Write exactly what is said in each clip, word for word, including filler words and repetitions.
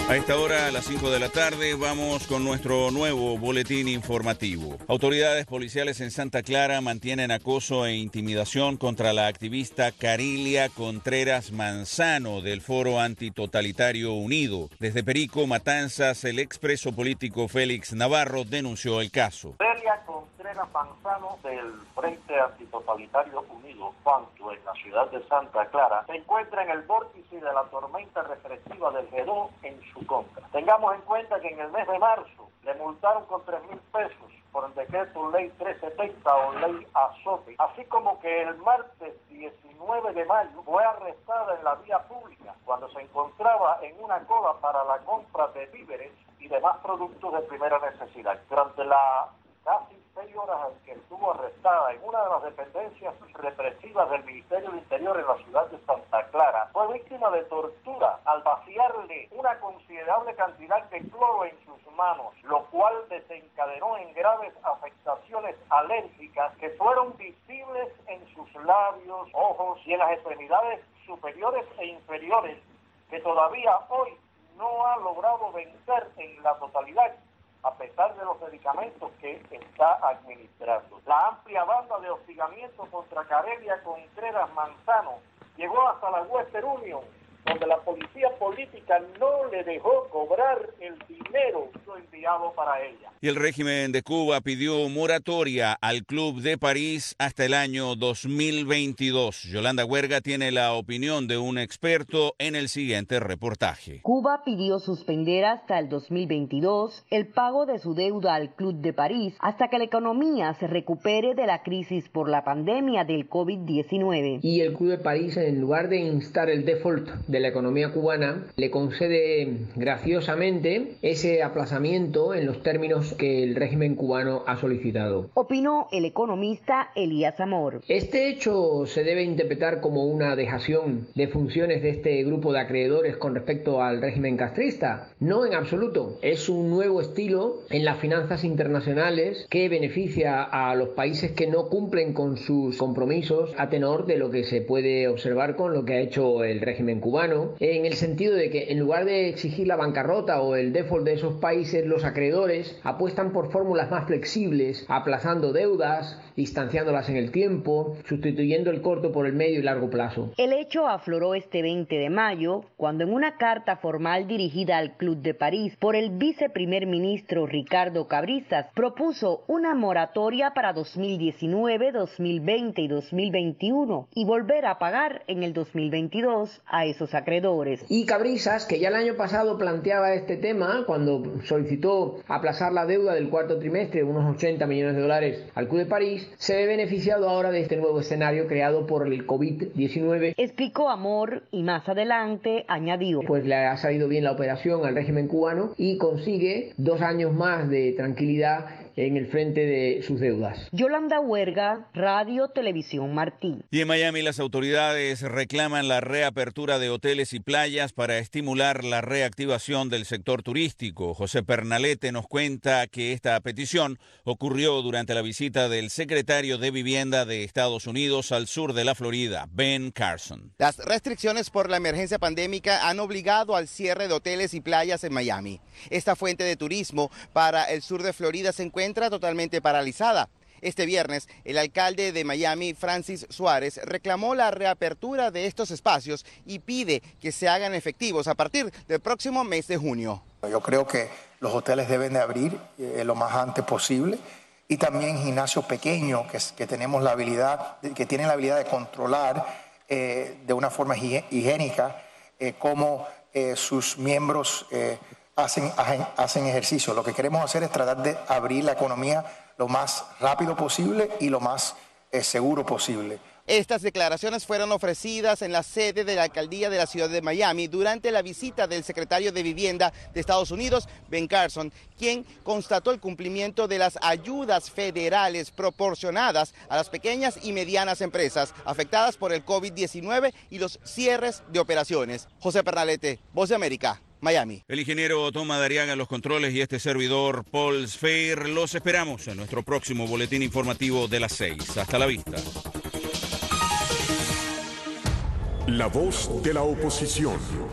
A esta hora, a las cinco de la tarde, vamos con nuestro nuevo boletín informativo. Autoridades policiales en Santa Clara mantienen acoso e intimidación contra la activista Carilia Contreras Manzano del Foro Antitotalitario Unido. Desde Perico, Matanzas, el expreso político Félix Navarro denunció el caso. Carilia Contreras Manzano del Frente Antitotalitario Unido, FANTO, en la ciudad de Santa Clara, se encuentra en el vórtice de la tormenta represiva del G dos en su contra. Tengamos en cuenta que en el mes de marzo le multaron con tres mil pesos por el decreto ley trescientos setenta o ley azote, así como que el martes diecinueve de mayo fue arrestada en la vía pública cuando se encontraba en una cola para la compra de víveres y demás productos de primera necesidad. Durante la casi seis horas en que estuvo arrestada en una de las dependencias represivas del Ministerio del Interior en la ciudad de Santa Clara, fue víctima de tortura al vaciarle una considerable cantidad de cloro en sus manos, lo cual desencadenó en graves afectaciones alérgicas que fueron visibles en sus labios, ojos y en las extremidades superiores e inferiores, que todavía hoy no ha logrado vencer en la totalidad, a pesar de los medicamentos que está administrando. La amplia banda de hostigamiento contra Carilia Contreras Manzano llegó hasta la Western Union, donde la policía política no le dejó cobrar el dinero enviado para ella. Y el régimen de Cuba pidió moratoria al Club de París hasta el año dos mil veintidós. Yolanda Huerga tiene la opinión de un experto en el siguiente reportaje. Cuba pidió suspender hasta el dos mil veintidós el pago de su deuda al Club de París hasta que la economía se recupere de la crisis por la pandemia del COVID diecinueve. Y el Club de París, en lugar de instar el default de la economía cubana, le concede graciosamente ese aplazamiento en los términos que el régimen cubano ha solicitado. Opinó el economista Elías Amor. Este hecho se debe interpretar como una dejación de funciones de este grupo de acreedores con respecto al régimen castrista. No, en absoluto. Es un nuevo estilo en las finanzas internacionales que beneficia a los países que no cumplen con sus compromisos a tenor de lo que se puede observar con lo que ha hecho el régimen cubano, en el sentido de que en lugar de exigir la bancarrota o el default de esos países, los acreedores apuestan por fórmulas más flexibles, aplazando deudas, distanciándolas en el tiempo, sustituyendo el corto por el medio y largo plazo. El hecho afloró este veinte de mayo, cuando en una carta formal dirigida al Club de París por el viceprimer ministro Ricardo Cabrizas, propuso una moratoria para dos mil diecinueve, dos mil veinte y dos mil veintiuno y volver a pagar en el dos mil veintidós a esos acreedores. Y Cabrizas, que ya el año pasado planteaba este tema cuando solicitó aplazar la deuda del cuarto trimestre, unos ochenta millones de dólares al Club de París, se ve beneficiado ahora de este nuevo escenario creado por el COVID diecinueve. Explicó Amor y más adelante añadió: Pues le ha salido bien la operación al régimen cubano y consigue dos años más de tranquilidad en el frente de sus deudas. Yolanda Huerga, Radio Televisión Martí. Y en Miami las autoridades reclaman la reapertura de hoteles y playas para estimular la reactivación del sector turístico. José Pernalete nos cuenta que esta petición ocurrió durante la visita del secretario de Vivienda de Estados Unidos al sur de la Florida, Ben Carson. Las restricciones por la emergencia pandémica han obligado al cierre de hoteles y playas en Miami. Esta fuente de turismo para el sur de Florida se encuentra totalmente paralizada. Este viernes, el alcalde de Miami, Francis Suárez, reclamó la reapertura de estos espacios y pide que se hagan efectivos a partir del próximo mes de junio. Yo creo que los hoteles deben de abrir eh, lo más antes posible, y también gimnasios pequeños que, que tenemos la habilidad, que tienen la habilidad de controlar eh, de una forma higiénica eh, cómo eh, sus miembros eh, Hacen, hacen ejercicio. Lo que queremos hacer es tratar de abrir la economía lo más rápido posible y lo más eh, seguro posible. Estas declaraciones fueron ofrecidas en la sede de la alcaldía de la ciudad de Miami durante la visita del secretario de Vivienda de Estados Unidos, Ben Carson, quien constató el cumplimiento de las ayudas federales proporcionadas a las pequeñas y medianas empresas afectadas por el COVID diecinueve y los cierres de operaciones. José Pernalete, Voz de América, Miami. El ingeniero Toma Dariaga en los controles y este servidor Paul Sfeir. Los esperamos en nuestro próximo boletín informativo de las seis. Hasta la vista. La voz de la oposición.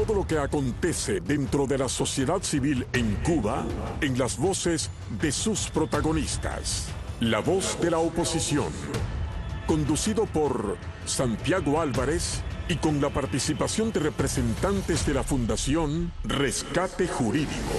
todo lo que acontece dentro de la sociedad civil en Cuba en las voces de sus protagonistas. La voz de la oposición. Conducido por Santiago Álvarez y con la participación de representantes de la Fundación Rescate Jurídico.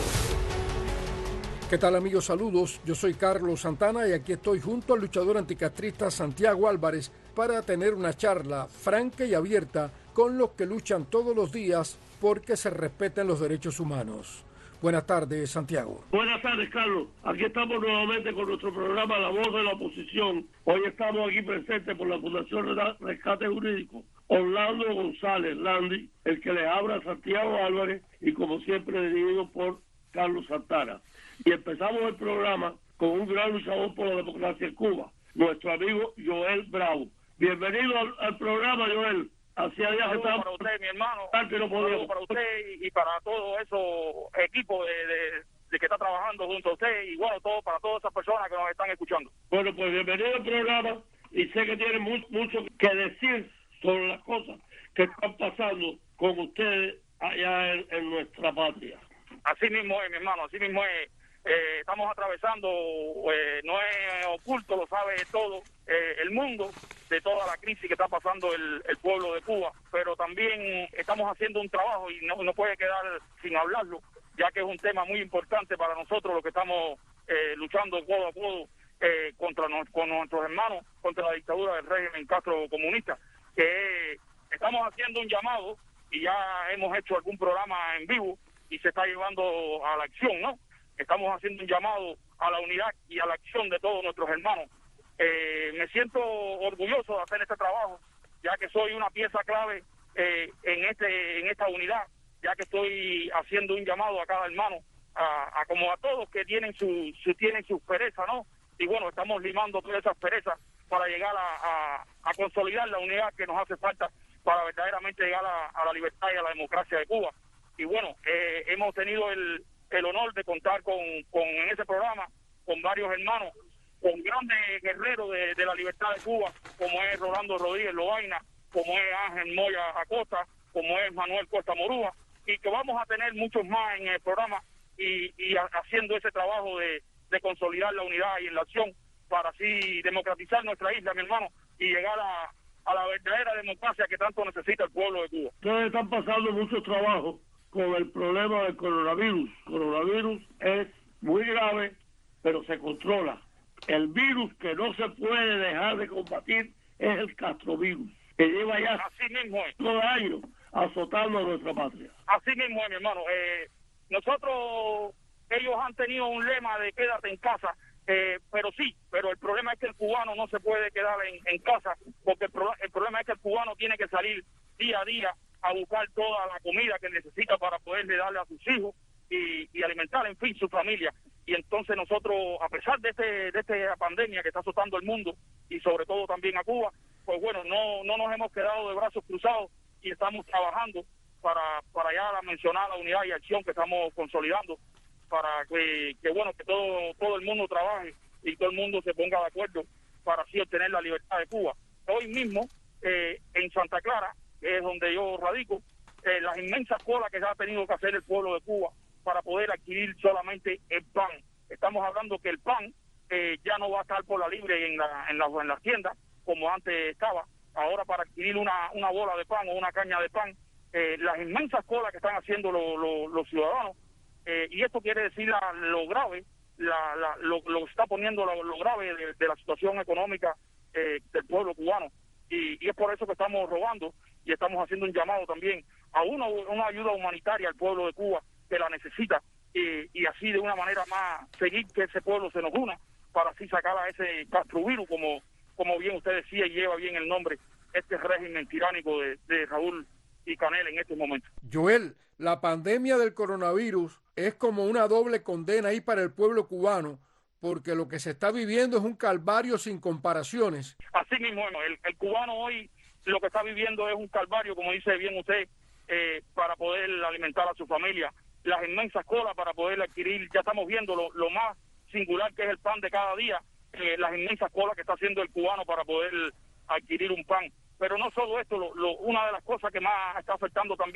¿Qué tal, amigos? Saludos. Yo soy Carlos Santana y aquí estoy junto al luchador anticastrista Santiago Álvarez para tener una charla franca y abierta con los que luchan todos los días porque se respeten los derechos humanos. Buenas tardes, Santiago. Buenas tardes, Carlos. Aquí estamos nuevamente con nuestro programa La Voz de la Oposición. Hoy estamos aquí presentes por la Fundación Rescate Jurídico. Orlando González Landy, el que les habla, Santiago Álvarez, y como siempre dirigido por Carlos Santana. Y empezamos el programa con un gran luchador por la democracia en Cuba, nuestro amigo Joel Bravo. Bienvenido al, al programa, Joel. Hacía días que estamos... para usted, mi hermano. Que no podíamos. Para usted y, y para todos esos equipos de, de, de que está trabajando junto a usted, y bueno, todo para todas esas personas que nos están escuchando. Bueno, pues bienvenido al programa, y sé que tiene mucho, mucho que decir sobre las cosas que están pasando con ustedes allá en, en nuestra patria. Así mismo es, mi hermano, así mismo es. Eh, estamos atravesando, eh, no es oculto, lo sabe todo eh, el mundo, de toda la crisis que está pasando el, el pueblo de Cuba, pero también estamos haciendo un trabajo y no, no puede quedar sin hablarlo, ya que es un tema muy importante para nosotros, los que estamos eh, luchando codo a codo eh, contra nos, con nuestros hermanos, contra la dictadura del régimen Castro comunista, que estamos haciendo un llamado y ya hemos hecho algún programa en vivo y se está llevando a la acción, ¿no? Estamos haciendo un llamado a la unidad y a la acción de todos nuestros hermanos. Eh, me siento orgulloso de hacer este trabajo, ya que soy una pieza clave eh, en este en esta unidad, ya que estoy haciendo un llamado a cada hermano, a, a como a todos que tienen su, su tienen sus perezas, ¿no? Y bueno, estamos limando todas esas perezas para llegar a, a, a consolidar la unidad que nos hace falta para verdaderamente llegar a, a la libertad y a la democracia de Cuba. Y bueno, eh, hemos tenido el el honor de contar con, con en ese programa con varios hermanos, con grandes guerreros de, de la libertad de Cuba, como es Rolando Rodríguez Lobaina, como es Ángel Moya Acosta, como es Manuel Costa Morúa, y que vamos a tener muchos más en el programa y, y a, haciendo ese trabajo de, de consolidar la unidad y en la acción para así democratizar nuestra isla, mi hermano, y llegar a, a la verdadera democracia que tanto necesita el pueblo de Cuba. Ustedes están pasando mucho trabajo con el problema del coronavirus. El coronavirus es muy grave, pero se controla. El virus que no se puede dejar de combatir es el castrovirus, que lleva ya así mismo es. todo el año azotando a nuestra patria. Así mismo es, mi hermano. Eh, nosotros, ellos han tenido un lema de quédate en casa, eh, pero sí, pero el problema es que el cubano no se puede quedar en, en casa, porque el, pro, el problema es que el cubano tiene que salir día a día a buscar toda la comida que necesita para poderle darle a sus hijos y, y alimentar, en fin, su familia. Y entonces nosotros, a pesar de este de esta pandemia que está azotando el mundo y sobre todo también a Cuba, pues bueno, no no nos hemos quedado de brazos cruzados y estamos trabajando para para ya la mencionar la unidad y acción que estamos consolidando para que, que bueno, que todo todo el mundo trabaje y todo el mundo se ponga de acuerdo para así obtener la libertad de Cuba. Hoy mismo, eh, en Santa Clara, es donde yo radico, eh, las inmensas colas que ha tenido que hacer el pueblo de Cuba para poder adquirir solamente el pan. Estamos hablando que el pan eh, ya no va a estar por la libre en, la, en, la, en las tiendas como antes estaba. Ahora para adquirir una, una bola de pan o una caña de pan, eh, las inmensas colas que están haciendo lo, lo, los ciudadanos, eh, y esto quiere decir la, lo grave, la, la, lo, lo está poniendo lo, lo grave de, de la situación económica eh, del pueblo cubano. Y, y es por eso que estamos rogando y estamos haciendo un llamado también a una, una ayuda humanitaria al pueblo de Cuba que la necesita y, y así de una manera más seguir que ese pueblo se nos una para así sacar a ese castrovirus, como, como bien usted decía y lleva bien el nombre, este régimen tiránico de, de Raúl y Canel en este momento. Joel, la pandemia del coronavirus es como una doble condena ahí para el pueblo cubano, porque lo que se está viviendo es un calvario sin comparaciones. Así mismo, el, el cubano hoy lo que está viviendo es un calvario, como dice bien usted, eh, para poder alimentar a su familia. Las inmensas colas para poder adquirir, ya estamos viendo lo, lo más singular que es el pan de cada día, eh, las inmensas colas que está haciendo el cubano para poder adquirir un pan. Pero no solo esto, lo, lo, una de las cosas que más está afectando también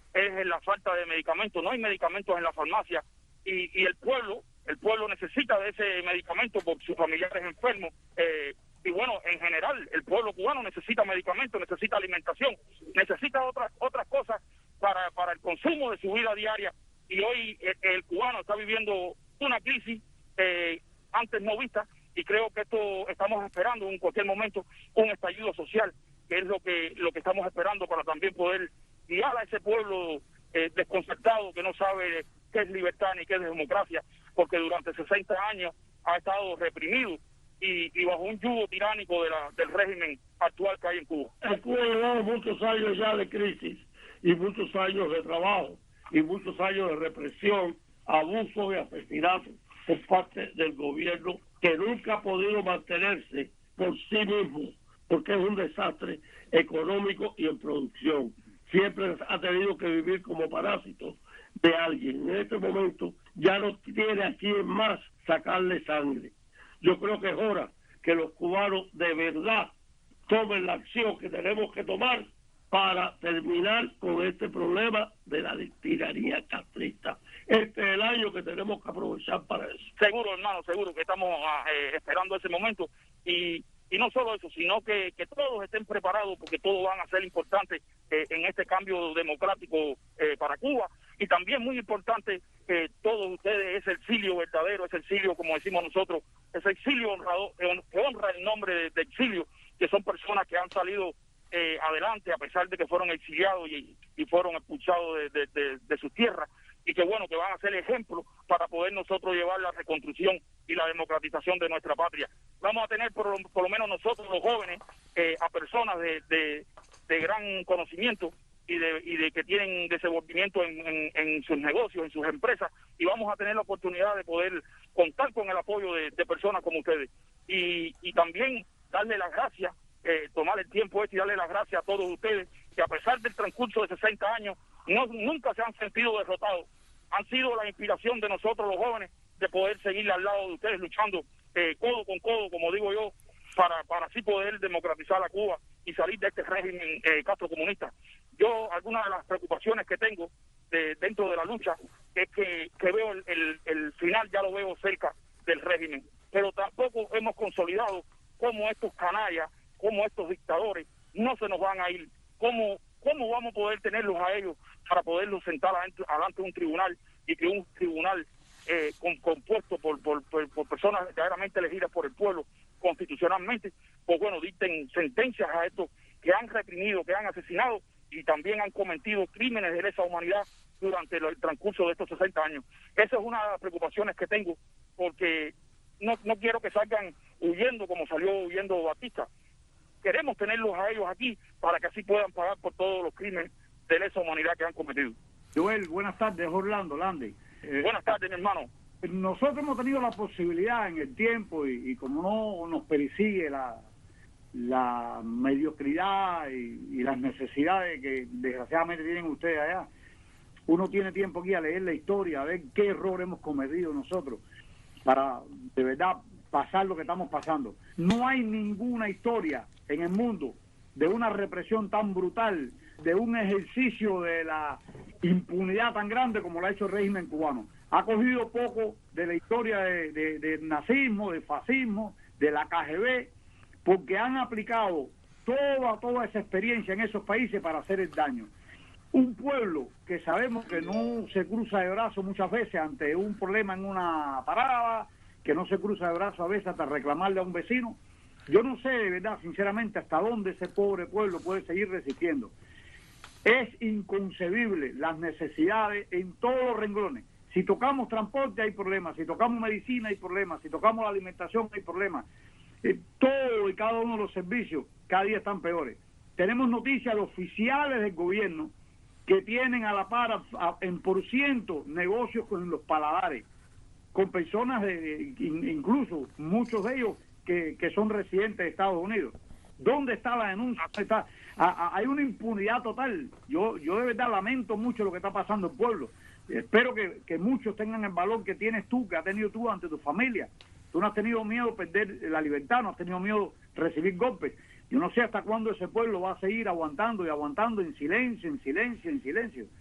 es la falta de medicamentos. No hay medicamentos en la farmacia y, y el pueblo, el pueblo necesita de ese medicamento por sus familiares enfermos. Eh, y bueno, en general, el pueblo cubano necesita medicamentos, necesita alimentación, necesita otras otras cosas para, para el consumo de su vida diaria. Y hoy el, el cubano está viviendo una crisis eh, antes no vista, y creo que esto estamos esperando en cualquier momento un estallido social, que es lo que lo que estamos esperando para también poder guiar a ese pueblo eh, desconcertado que no sabe qué es libertad ni qué es democracia, porque durante sesenta años ha estado reprimido y, y bajo un yugo tiránico de la, del régimen actual que hay en Cuba. En Cuba llevamos muchos años ya de crisis y muchos años de trabajo y muchos años de represión, abuso y asesinato por parte del gobierno, que nunca ha podido mantenerse por sí mismo, porque es un desastre económico y en producción. Siempre ha tenido que vivir como parásito de alguien. En este momento ya no tiene a quién más sacarle sangre. Yo creo que es hora que los cubanos de verdad tomen la acción que tenemos que tomar para terminar con este problema de la tiranía castrista. Este es el año que tenemos que aprovechar para eso. Seguro, hermano, seguro que estamos eh, esperando ese momento. Y, y no solo eso, sino que, que todos estén preparados, porque todos van a ser importantes eh, en este cambio democrático eh, para Cuba. Y también muy importante que todos ustedes, ese exilio verdadero, ese exilio, como decimos nosotros, ese exilio honrado, que honra el nombre de, de exilio, que son personas que han salido Eh, adelante a pesar de que fueron exiliados y, y fueron expulsados de, de, de, de sus tierras, y que bueno, que van a ser ejemplo para poder nosotros llevar la reconstrucción y la democratización de nuestra patria. Vamos a tener por, por lo menos nosotros los jóvenes eh, a personas de, de, de gran conocimiento y de, y de que tienen desenvolvimiento en, en, en sus negocios, en sus empresas, y vamos a tener la oportunidad de poder contar con el apoyo de, de personas como ustedes, y, y también darle las gracias, Eh, tomar el tiempo este y darle las gracias a todos ustedes, que a pesar del transcurso de sesenta años no, nunca se han sentido derrotados. Han sido la inspiración de nosotros los jóvenes de poder seguir al lado de ustedes luchando eh, codo con codo, como digo yo, para, para así poder democratizar a Cuba y salir de este régimen eh, castrocomunista. Yo, algunas de las preocupaciones que tengo de, dentro de la lucha es que, que veo el, el, el final, ya lo veo cerca del régimen, pero tampoco hemos consolidado cómo estos canallas, cómo estos dictadores no se nos van a ir, cómo, cómo vamos a poder tenerlos a ellos para poderlos sentar adelante de un tribunal, y que un tribunal eh, con, compuesto por, por, por, por personas verdaderamente elegidas por el pueblo constitucionalmente, pues bueno, dicten sentencias a estos que han reprimido, que han asesinado y también han cometido crímenes de lesa humanidad durante el transcurso de estos sesenta años. Esa es una de las preocupaciones que tengo, porque no, no quiero que salgan huyendo como salió huyendo Batista. Queremos tenerlos a ellos aquí para que así puedan pagar por todos los crímenes de lesa humanidad que han cometido. Joel, buenas tardes, Orlando, Landy. Eh, buenas tardes, mi hermano. Nosotros hemos tenido la posibilidad en el tiempo, y, y como no nos persigue la, la mediocridad y, y las necesidades que desgraciadamente tienen ustedes allá, uno tiene tiempo aquí a leer la historia, a ver qué error hemos cometido nosotros para de verdad pasar lo que estamos pasando. No hay ninguna historia en el mundo de una represión tan brutal, de un ejercicio de la impunidad tan grande como lo ha hecho el régimen cubano. Ha cogido poco de la historia de, de, del nazismo, del fascismo, de la K G B, porque han aplicado toda, toda esa experiencia en esos países para hacer el daño. Un pueblo que sabemos que no se cruza de brazos muchas veces ante un problema en una parada, que no se cruza de brazos a veces hasta reclamarle a un vecino. Yo no sé, de verdad, sinceramente, hasta dónde ese pobre pueblo puede seguir resistiendo. Es inconcebible las necesidades en todos los renglones. Si tocamos transporte hay problemas, si tocamos medicina hay problemas, si tocamos la alimentación hay problemas. Eh, todo y cada uno de los servicios cada día están peores. Tenemos noticias de oficiales del gobierno que tienen a la par a, a, en por ciento negocios con los paladares, con personas, de, de, incluso muchos de ellos que, que son residentes de Estados Unidos. ¿Dónde está la denuncia? Está, a, a, hay una impunidad total. Yo yo de verdad lamento mucho lo que está pasando en el pueblo. Espero que, que muchos tengan el valor que tienes tú, que has tenido tú ante tu familia. Tú no has tenido miedo de perder la libertad, no has tenido miedo de recibir golpes. Yo no sé hasta cuándo ese pueblo va a seguir aguantando y aguantando en silencio, en silencio, en silencio.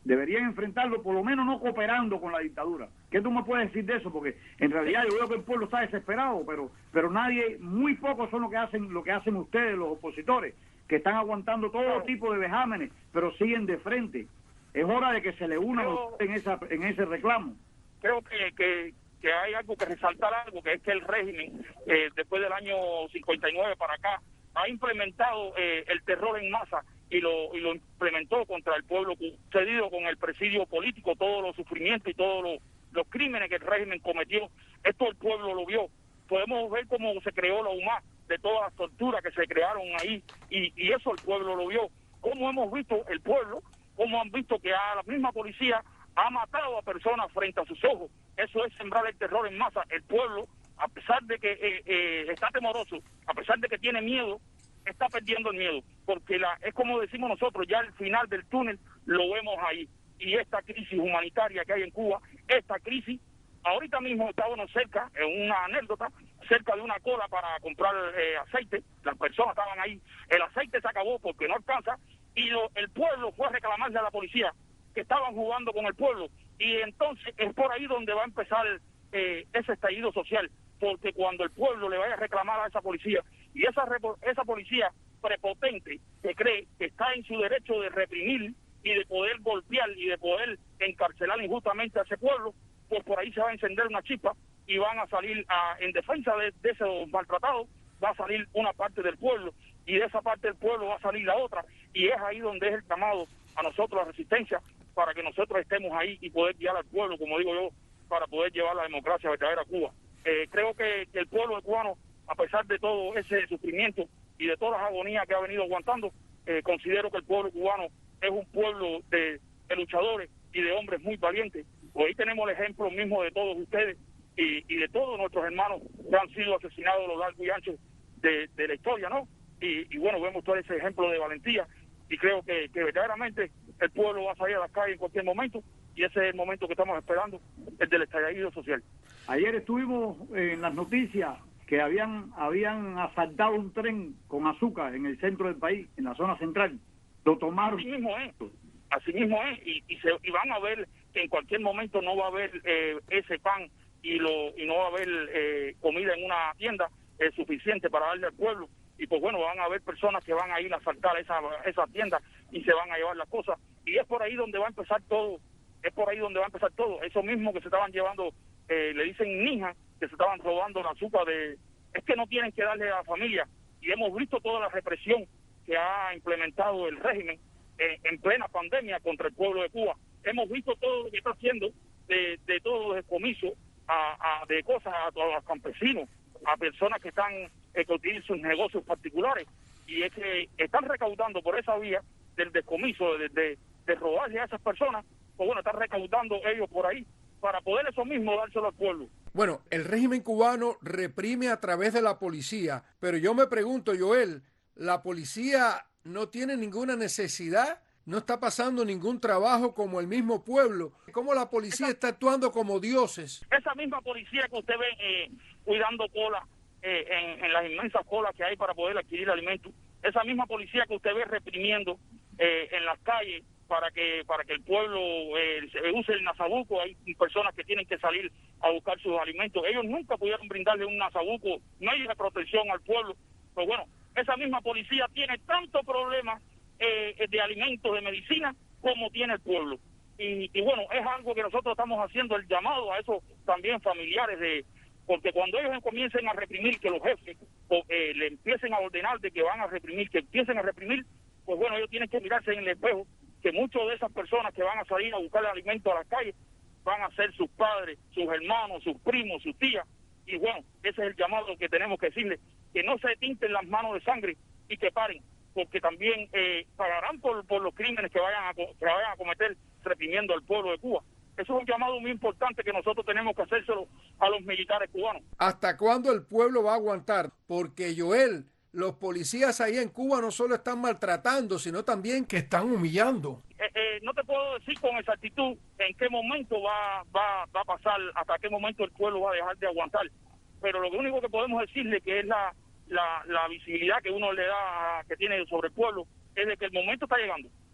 Deberían enfrentarlo, por lo menos no cooperando con la dictadura. ¿Qué tú me puedes decir de eso? Porque en realidad yo veo que el pueblo está desesperado, pero pero nadie, muy pocos son los que hacen lo que hacen ustedes, los opositores, que están aguantando todo tipo de vejámenes, pero siguen de frente. Es hora de que se le unan Yo, en esa en ese reclamo. Creo que, que, que hay algo que resaltar, algo que es que el régimen, eh, después del año cincuenta y nueve para acá, ha implementado eh, el terror en masa y lo y lo implementó contra el pueblo, sucedido con el presidio político, todos los sufrimientos y todos los, los crímenes que el régimen cometió. Esto el pueblo lo vio. Podemos ver cómo se creó la U M A, de todas las torturas que se crearon ahí, y, y eso el pueblo lo vio. Cómo hemos visto el pueblo, cómo han visto que a la misma policía ha matado a personas frente a sus ojos. Eso es sembrar el terror en masa. El pueblo, a pesar de que eh, eh, está temoroso, a pesar de que tiene miedo, está perdiendo el miedo, porque la, es como decimos nosotros, ya el final del túnel lo vemos ahí. Y esta crisis humanitaria que hay en Cuba, esta crisis, ahorita mismo estábamos cerca, en una anécdota, cerca de una cola para comprar eh, aceite, las personas estaban ahí, el aceite se acabó porque no alcanza, y lo, el pueblo fue a reclamarle a la policía que estaban jugando con el pueblo, y entonces es por ahí donde va a empezar eh, ese estallido social, porque cuando el pueblo le vaya a reclamar a esa policía, y esa esa policía prepotente que cree que está en su derecho de reprimir y de poder golpear y de poder encarcelar injustamente a ese pueblo, pues por ahí se va a encender una chispa y van a salir a, en defensa de, de esos maltratados, va a salir una parte del pueblo, y de esa parte del pueblo va a salir la otra, y es ahí donde es el llamado a nosotros, la resistencia, para que nosotros estemos ahí y poder guiar al pueblo, como digo yo, para poder llevar la democracia verdadera a Cuba. Eh, creo que, que el pueblo cubano, a pesar de todo ese sufrimiento y de todas las agonías que ha venido aguantando, eh, considero que el pueblo cubano es un pueblo de, de luchadores y de hombres muy valientes. Hoy tenemos el ejemplo mismo de todos ustedes y, y de todos nuestros hermanos que han sido asesinados a lo largo y ancho de, de la historia, ¿no? Y, y bueno, vemos todo ese ejemplo de valentía, y creo que, que verdaderamente el pueblo va a salir a las calles en cualquier momento, y ese es el momento que estamos esperando, el del estallido social. Ayer estuvimos en las noticias que habían habían asaltado un tren con azúcar en el centro del país, en la zona central. Lo tomaron. Así mismo es, así mismo es, y, y, se, y van a ver que en cualquier momento no va a haber eh, ese pan y lo y no va a haber eh, comida en una tienda eh, suficiente para darle al pueblo, y pues bueno, van a haber personas que van a ir a asaltar esa, esa tienda y se van a llevar las cosas, y es por ahí donde va a empezar todo, es por ahí donde va a empezar todo, eso mismo que se estaban llevando, eh, le dicen nija, que se estaban robando el azúcar de, es que no tienen que darle a la familia, y hemos visto toda la represión que ha implementado el régimen eh, en plena pandemia contra el pueblo de Cuba. Hemos visto todo lo que está haciendo de, de todos los descomisos a, a, de cosas a, a los campesinos, a personas que están eh, que tienen sus negocios particulares, y es que están recaudando por esa vía del descomiso, de, de, de robarle a esas personas, pues bueno, están recaudando ellos por ahí para poder eso mismo dárselo al pueblo. Bueno, el régimen cubano reprime a través de la policía, pero yo me pregunto, Joel, ¿la policía no tiene ninguna necesidad? ¿No está pasando ningún trabajo como el mismo pueblo? ¿Cómo la policía esa, está actuando como dioses? Esa misma policía que usted ve eh, cuidando cola, eh, en, en las inmensas colas que hay para poder adquirir alimentos, esa misma policía que usted ve reprimiendo eh, en las calles para que para que el pueblo eh, use el nasabuco, hay personas que tienen que salir a buscar sus alimentos, ellos nunca pudieron brindarle un nasabuco, no hay protección al pueblo, pues bueno, esa misma policía tiene tantos problemas eh, de alimentos, de medicina, como tiene el pueblo, y, y bueno, es algo que nosotros estamos haciendo el llamado a esos también familiares, de porque cuando ellos comiencen a reprimir, que los jefes o, eh, le empiecen a ordenar de que van a reprimir, que empiecen a reprimir, pues bueno, ellos tienen que mirarse en el espejo, que muchas de esas personas que van a salir a buscar alimento a las calles van a ser sus padres, sus hermanos, sus primos, sus tías, y bueno, ese es el llamado que tenemos que decirles, que no se tinten las manos de sangre y que paren, porque también eh, pagarán por, por los crímenes que vayan, a, que vayan a cometer reprimiendo al pueblo de Cuba. Eso es un llamado muy importante que nosotros tenemos que hacérselo a los militares cubanos. ¿Hasta cuándo el pueblo va a aguantar? Porque, Joel, los policías ahí en Cuba no solo están maltratando, sino también que están humillando. Eh, eh, no te puedo decir con exactitud en qué momento va, va, va a pasar, hasta qué momento el pueblo va a dejar de aguantar. Pero lo único que podemos decirle que es la, la, la visibilidad que uno le da, que tiene sobre el pueblo, es de que el momento está llegando.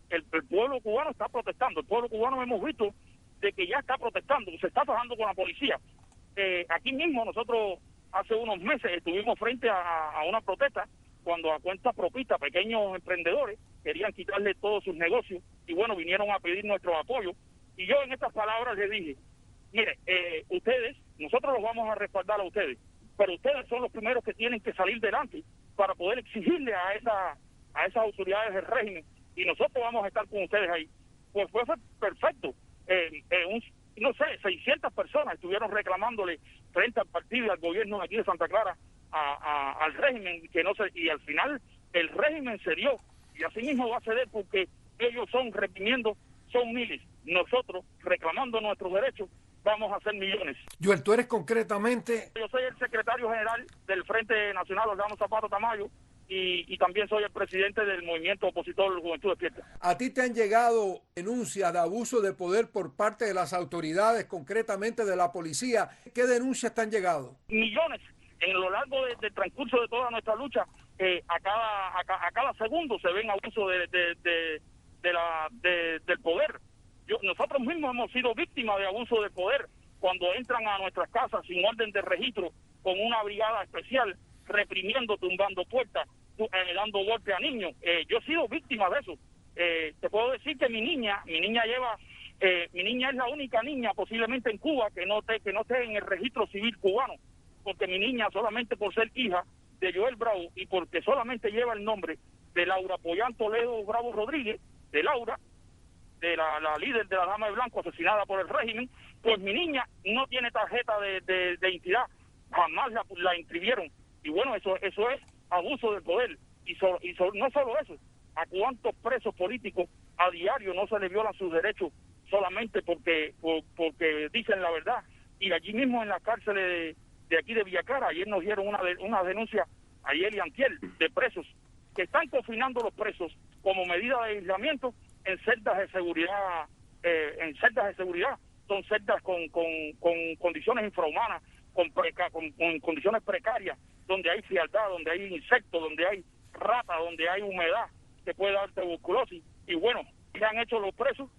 el, el pueblo cubano está protestando, el pueblo cubano hemos visto de que ya está protestando, se está fajando con la policía. Eh, aquí mismo nosotros hace unos meses estuvimos frente a, a una protesta cuando a cuenta propista pequeños emprendedores querían quitarle todos sus negocios y bueno, vinieron a pedir nuestro apoyo. Y yo en estas palabras les dije, mire, eh, ustedes, nosotros los vamos a respaldar a ustedes, pero ustedes son los primeros que tienen que salir delante para poder exigirle a esa a esas autoridades del régimen, y nosotros vamos a estar con ustedes ahí. Pues fue perfecto. Eh, eh, un, no sé, seiscientas personas estuvieron reclamándole frente al partido y al gobierno de aquí de Santa Clara a, a, al régimen, que no se, y al final el régimen cedió, y así mismo va a ceder porque ellos son reprimiendo, son miles. Nosotros, reclamando nuestros derechos, vamos a hacer millones. Joel, tú eres concretamente... Yo soy el secretario general del Frente Nacional Orlando Zapato Tamayo, y, y también soy el presidente del movimiento opositor Juventud Despierta. ¿A ti te han llegado denuncias de abuso de poder por parte de las autoridades, concretamente de la policía? ¿Qué denuncias te han llegado? Millones. En lo largo de, del transcurso de toda nuestra lucha, eh, a, cada, a, a cada segundo se ven abusos de, de, de, de la, de, del poder. Yo, nosotros mismos hemos sido víctimas de abuso de poder cuando entran a nuestras casas sin orden de registro con una brigada especial, reprimiendo, tumbando puertas, eh, dando golpes a niños. Eh, yo he sido víctima de eso. Eh, te puedo decir que mi niña, mi niña lleva, eh, mi niña es la única niña posiblemente en Cuba que no, te, que no esté en el registro civil cubano, porque mi niña, solamente por ser hija de Joel Bravo y porque solamente lleva el nombre de Laura Pollán Toledo Bravo Rodríguez, de Laura, de la, la líder de la Dama de Blanco asesinada por el régimen, pues mi niña no tiene tarjeta de, de, de identidad, jamás la, la inscribieron. Y bueno, eso eso es abuso del poder. Y, so, y so, no solo eso, a cuántos presos políticos a diario no se les violan sus derechos solamente porque por, porque dicen la verdad. Y allí mismo en las cárceles de, de aquí de Villa Clara, ayer nos dieron una, una denuncia, ayer y antier, de presos que están confinando a los presos como medida de aislamiento en celdas de seguridad, eh, en celdas de seguridad, son celdas con, con, con condiciones infrahumanas, con, preca, con, con condiciones precarias, donde hay frialdad, donde hay insectos, donde hay rata, donde hay humedad que puede dar tuberculosis. Y bueno, ¿qué han hecho los presos?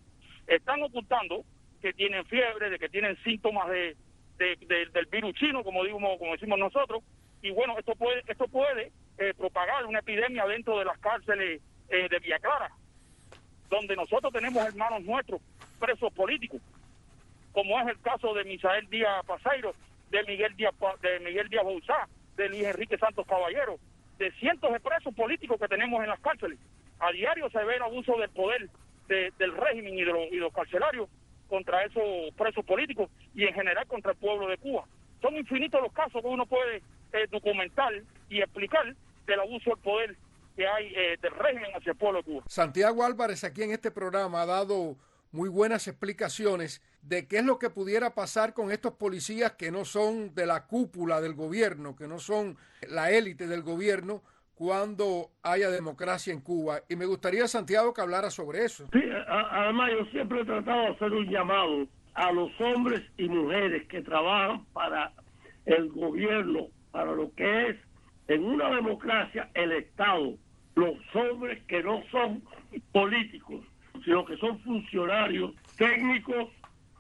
Están ocultando que tienen fiebre, de que tienen síntomas de, de, de del virus chino, como digo, como decimos nosotros. Y bueno, esto puede esto puede eh, propagar una epidemia dentro de las cárceles eh, de Villa Clara, donde nosotros tenemos hermanos nuestros presos políticos, como es el caso de Misael Díaz Paseiro, de Miguel Díaz de Miguel Díaz Bauzá, de Luis Enrique Santos Caballero, de cientos de presos políticos que tenemos en las cárceles. A diario se ve el abuso del poder de, del régimen y de, los, y los carcelarios contra esos presos políticos y en general contra el pueblo de Cuba. Son infinitos los casos que uno puede eh, documentar y explicar del abuso del poder que hay eh, del régimen hacia el pueblo de Cuba. Santiago Álvarez aquí en este programa ha dado muy buenas explicaciones de qué es lo que pudiera pasar con estos policías que no son de la cúpula del gobierno, que no son la élite del gobierno, cuando haya democracia en Cuba. Y me gustaría, Santiago, que hablara sobre eso. Sí, además yo siempre he tratado de hacer un llamado a los hombres y mujeres que trabajan para el gobierno, para lo que es en una democracia el Estado, los hombres que no son políticos, sino que son funcionarios técnicos,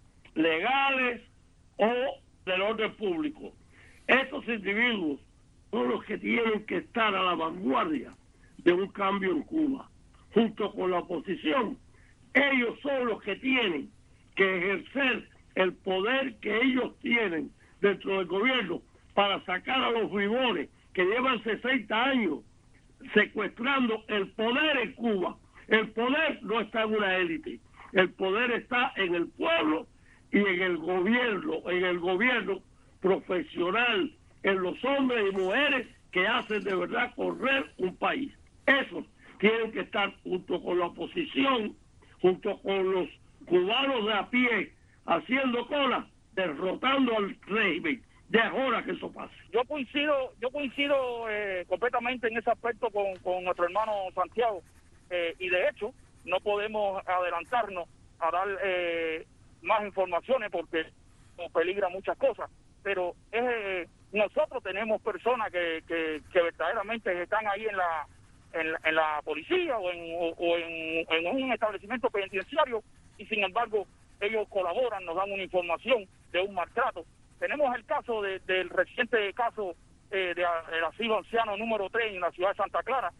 legales o del orden público. Estos individuos son los que tienen que estar a la vanguardia de un cambio en Cuba, junto con la oposición. Ellos son los que tienen que ejercer el poder que ellos tienen dentro del gobierno para sacar a los bribones que llevan sesenta años secuestrando el poder en Cuba. El poder no está en una élite, el poder está en el pueblo y en el gobierno, en el gobierno profesional, en los hombres y mujeres que hacen de verdad correr un país. Esos tienen que estar junto con la oposición, junto con los cubanos de a pie, haciendo cola, derrotando al régimen. Ya es hora que eso pase. Yo coincido, yo coincido eh, completamente en ese aspecto con, con nuestro hermano Santiago. Eh, y de hecho no podemos adelantarnos a dar eh, más informaciones porque peligra muchas cosas, pero es, eh, nosotros tenemos personas que, que, que verdaderamente están ahí en la en, en la policía o, en, o, o en, en un establecimiento penitenciario y sin embargo ellos colaboran, nos dan una información de un maltrato. Tenemos el caso de, del reciente caso eh, de, del asilo anciano número tres en la ciudad de Santa Clara,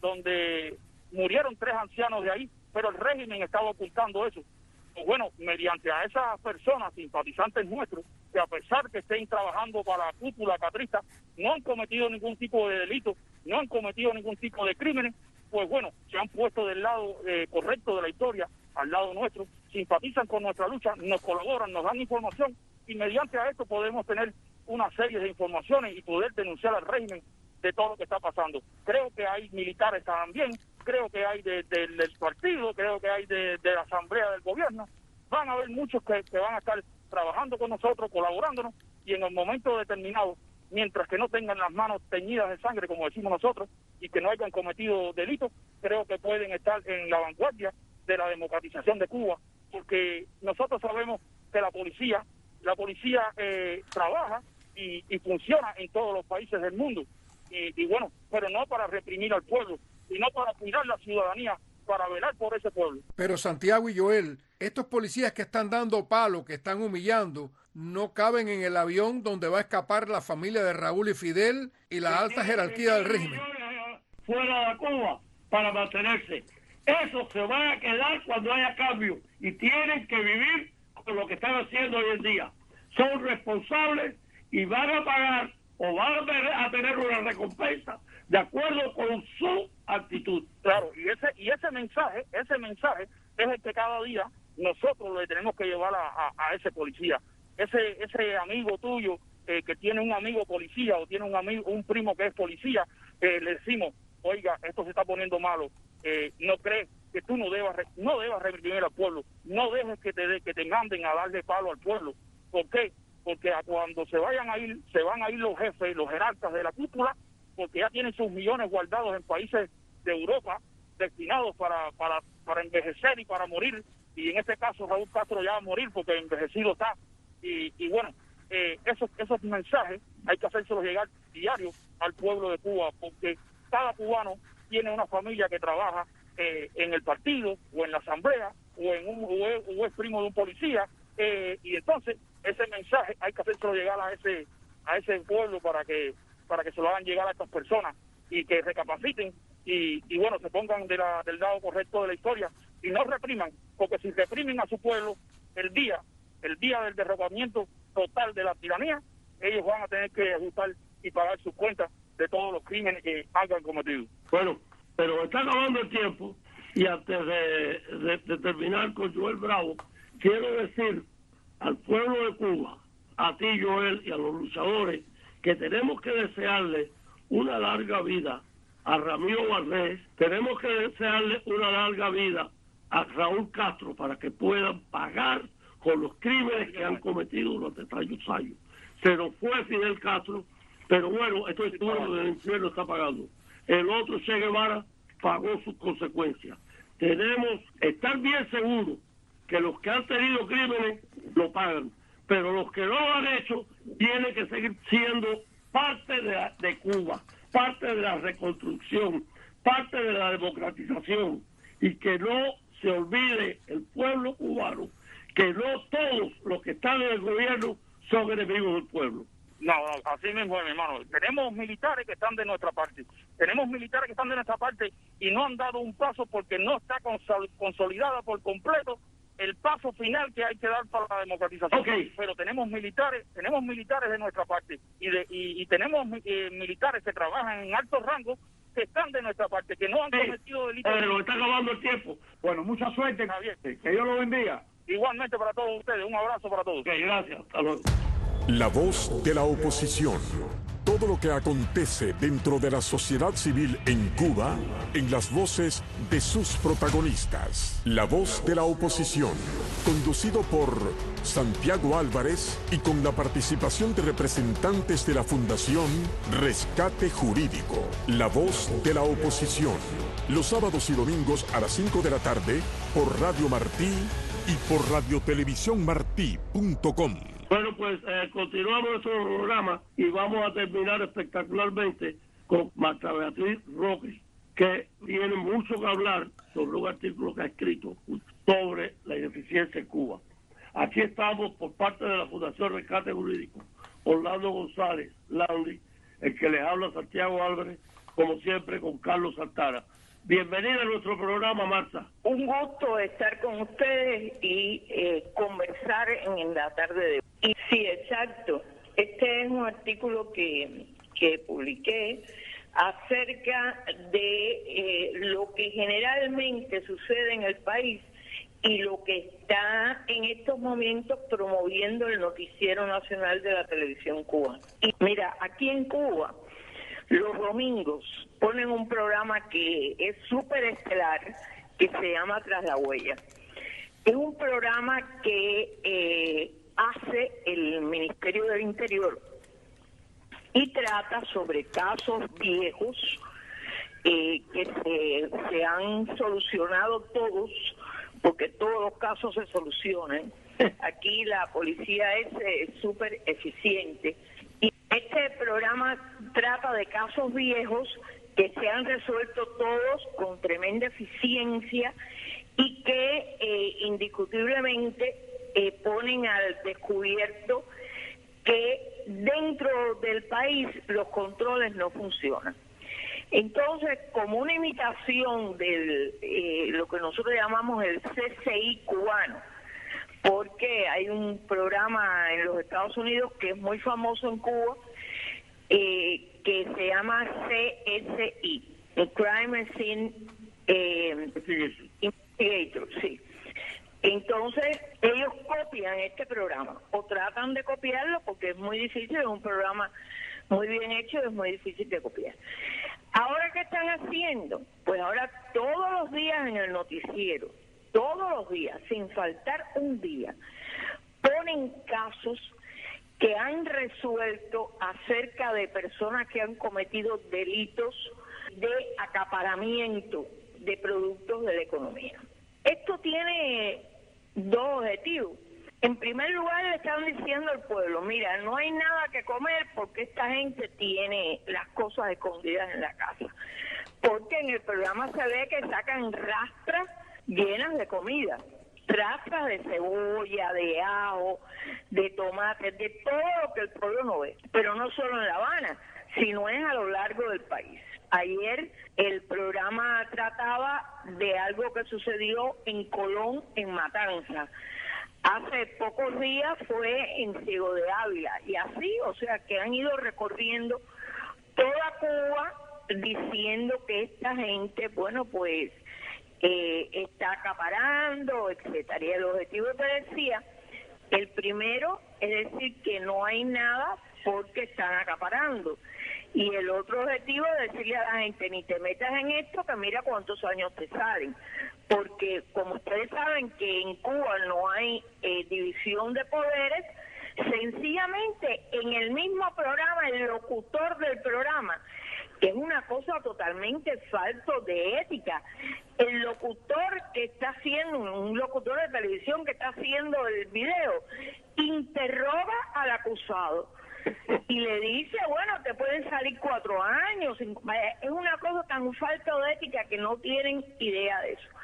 donde murieron tres ancianos de ahí, pero el régimen estaba ocultando eso. Pues bueno, mediante a esas personas, simpatizantes nuestros, que a pesar que estén trabajando para la cúpula catrista, no han cometido ningún tipo de delito, no han cometido ningún tipo de crímenes, pues bueno, se han puesto del lado eh, correcto de la historia, al lado nuestro, simpatizan con nuestra lucha, nos colaboran, nos dan información, y mediante a esto podemos tener una serie de informaciones y poder denunciar al régimen de todo lo que está pasando. Creo que hay militares también, creo que hay de, de, del partido, creo que hay de, de la asamblea del gobierno. Van a haber muchos que, que van a estar trabajando con nosotros, colaborándonos, y en el momento determinado, mientras que no tengan las manos teñidas de sangre, como decimos nosotros, y que no hayan cometido delitos, creo que pueden estar en la vanguardia de la democratización de Cuba, porque nosotros sabemos que la policía, la policía eh, trabaja y, y funciona en todos los países del mundo. Y, y bueno, pero no para reprimir al pueblo, sino para cuidar la ciudadanía, para velar por ese pueblo. Pero Santiago y Joel, estos policías que están dando palo, que están humillando, no caben en el avión donde va a escapar la familia de Raúl y Fidel y la alta jerarquía del régimen. Fuera de Cuba para mantenerse. Eso se va a quedar cuando haya cambio y tienen que vivir con lo que están haciendo hoy en día. Son responsables y van a pagar o van a tener una recompensa de acuerdo con su actitud. Claro, y ese y ese mensaje, ese mensaje es el que cada día nosotros le tenemos que llevar a, a, a ese policía. Ese ese amigo tuyo eh, que tiene un amigo policía o tiene un amigo un primo que es policía, eh, le decimos, oiga, esto se está poniendo malo, eh, no crees que tú no debas no debas reprimir al pueblo, no dejes que te que te manden a darle palo al pueblo. ¿Por qué? Porque a cuando se vayan a ir, se van a ir los jefes, los jerarcas de la cúpula, porque ya tienen sus millones guardados en países de Europa, destinados para, para, para envejecer y para morir, y en este caso Raúl Castro ya va a morir porque envejecido está, y, y bueno, eh, esos, esos mensajes hay que hacérselos llegar diario al pueblo de Cuba, porque cada cubano tiene una familia que trabaja eh, en el partido, o en la asamblea, o, en un, o, es, o es primo de un policía, eh, y entonces ese mensaje hay que hacérselo llegar a ese a ese pueblo para que para que se lo hagan llegar a estas personas y que recapaciten y, y bueno, se pongan de la, del lado correcto de la historia y no repriman, porque si reprimen a su pueblo el día el día del derrocamiento total de la tiranía, ellos van a tener que ajustar y pagar sus cuentas de todos los crímenes que hayan cometido. Bueno, pero está acabando el tiempo y antes de, de, de terminar con Joel Bravo, quiero decir al pueblo de Cuba, a ti Joel y a los luchadores, que tenemos que desearle una larga vida a Ramiro Valdés, tenemos que desearle una larga vida a Raúl Castro para que puedan pagar con los crímenes que han cometido durante tantos años. Se nos fue Fidel Castro, pero bueno, esto es todo del infierno está pagando. El otro Che Guevara pagó sus consecuencias. Tenemos que estar bien seguros que los que han tenido crímenes lo pagan, pero los que no lo han hecho tienen que seguir siendo parte de, la, de Cuba, parte de la reconstrucción, parte de la democratización, y que no se olvide el pueblo cubano que no todos los que están en el gobierno son enemigos del pueblo. No, no, así mismo, mi hermano. Tenemos militares que están de nuestra parte. Tenemos militares que están de nuestra parte y no han dado un paso porque no está consol- consolidada por completo el paso final que hay que dar para la democratización. Okay. Pero tenemos militares, tenemos militares de nuestra parte y de, y, y tenemos eh, militares que trabajan en altos rangos que están de nuestra parte, que no han sí. cometido delitos. Pero está acabando el tiempo. Bueno, mucha suerte, Javier. Que Dios lo bendiga. Igualmente para todos ustedes. Un abrazo para todos. Okay, gracias. Hasta luego. La voz de la oposición. Todo lo que acontece dentro de la sociedad civil en Cuba, en las voces de sus protagonistas. La voz de la oposición. Conducido por Santiago Álvarez y con la participación de representantes de la Fundación Rescate Jurídico. La voz de la oposición. Los sábados y domingos a las cinco de la tarde por Radio Martí y por radiotelevisión martí punto com. Bueno, pues eh, continuamos nuestro programa y vamos a terminar espectacularmente con Marta Beatriz Roque, que tiene mucho que hablar sobre un artículo que ha escrito sobre la ineficiencia en Cuba. Aquí estamos por parte de la Fundación Rescate Jurídico, Orlando González Landy, el que les habla Santiago Álvarez, como siempre con Carlos Santana. Bienvenida a nuestro programa, Marta. Un gusto estar con ustedes y eh, conversar en, en la tarde de hoy. Y sí, exacto. Este es un artículo que, que publiqué acerca de eh, lo que generalmente sucede en el país y lo que está en estos momentos promoviendo el Noticiero Nacional de la Televisión cubana. Y mira, aquí en Cuba, los domingos ponen un programa que es súper estelar, que se llama Tras la Huella. Es un programa que eh, hace el Ministerio del Interior y trata sobre casos viejos eh, que se, se han solucionado todos, porque todos los casos se solucionan. Aquí la policía es súper eficiente. Y este programa trata de casos viejos que se han resuelto todos con tremenda eficiencia y que eh, indiscutiblemente eh, ponen al descubierto que dentro del país los controles no funcionan. Entonces, como una imitación de eh, lo que nosotros llamamos el C C I cubano, porque hay un programa en los Estados Unidos que es muy famoso en Cuba, eh, que se llama C S I, el Crime Scene eh, Investigator, sí. Entonces, ellos copian este programa, o tratan de copiarlo porque es muy difícil, es un programa muy bien hecho, es muy difícil de copiar. Ahora, ¿qué están haciendo? Pues ahora todos los días en el noticiero, todos los días, sin faltar un día, ponen casos que han resuelto acerca de personas que han cometido delitos de acaparamiento de productos de la economía. Esto tiene dos objetivos. En primer lugar, le están diciendo al pueblo, mira, no hay nada que comer porque esta gente tiene las cosas escondidas en la casa. Porque en el programa se ve que sacan rastras llenas de comida, rastras de cebolla, de ajo, de tomate, de todo lo que el pueblo no ve. Pero no solo en La Habana, sino es a lo largo del país. Ayer el programa trataba de algo que sucedió en Colón, en Matanzas. Hace pocos días fue en Ciego de Ávila. Y así, o sea, que han ido recorriendo toda Cuba diciendo que esta gente, bueno, pues eh, está acaparando, etcétera. Y el objetivo que decía, el primero es decir que no hay nada porque están acaparando. Y el otro objetivo es decirle a la gente, ni te metas en esto, que mira cuántos años te salen. Porque como ustedes saben que en Cuba no hay eh, división de poderes, sencillamente en el mismo programa, el locutor del programa, que es una cosa totalmente falto de ética, el locutor que está haciendo, un locutor de televisión que está haciendo el video, interroga al acusado y le dice, bueno, te pueden salir cuatro años, cinco, es una cosa tan falta de ética que no tienen idea de eso.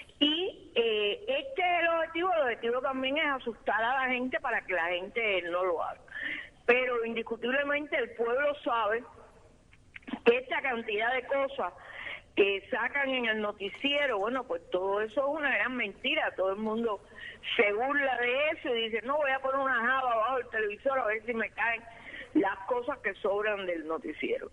Y eh, este es el objetivo, el objetivo también es asustar a la gente para que la gente no lo haga. Pero indiscutiblemente el pueblo sabe que esta cantidad de cosas que sacan en el noticiero, bueno, pues todo eso es una gran mentira. Todo el mundo se burla de eso y dice, no, voy a poner una java abajo del televisor a ver si me caen las cosas que sobran del noticiero.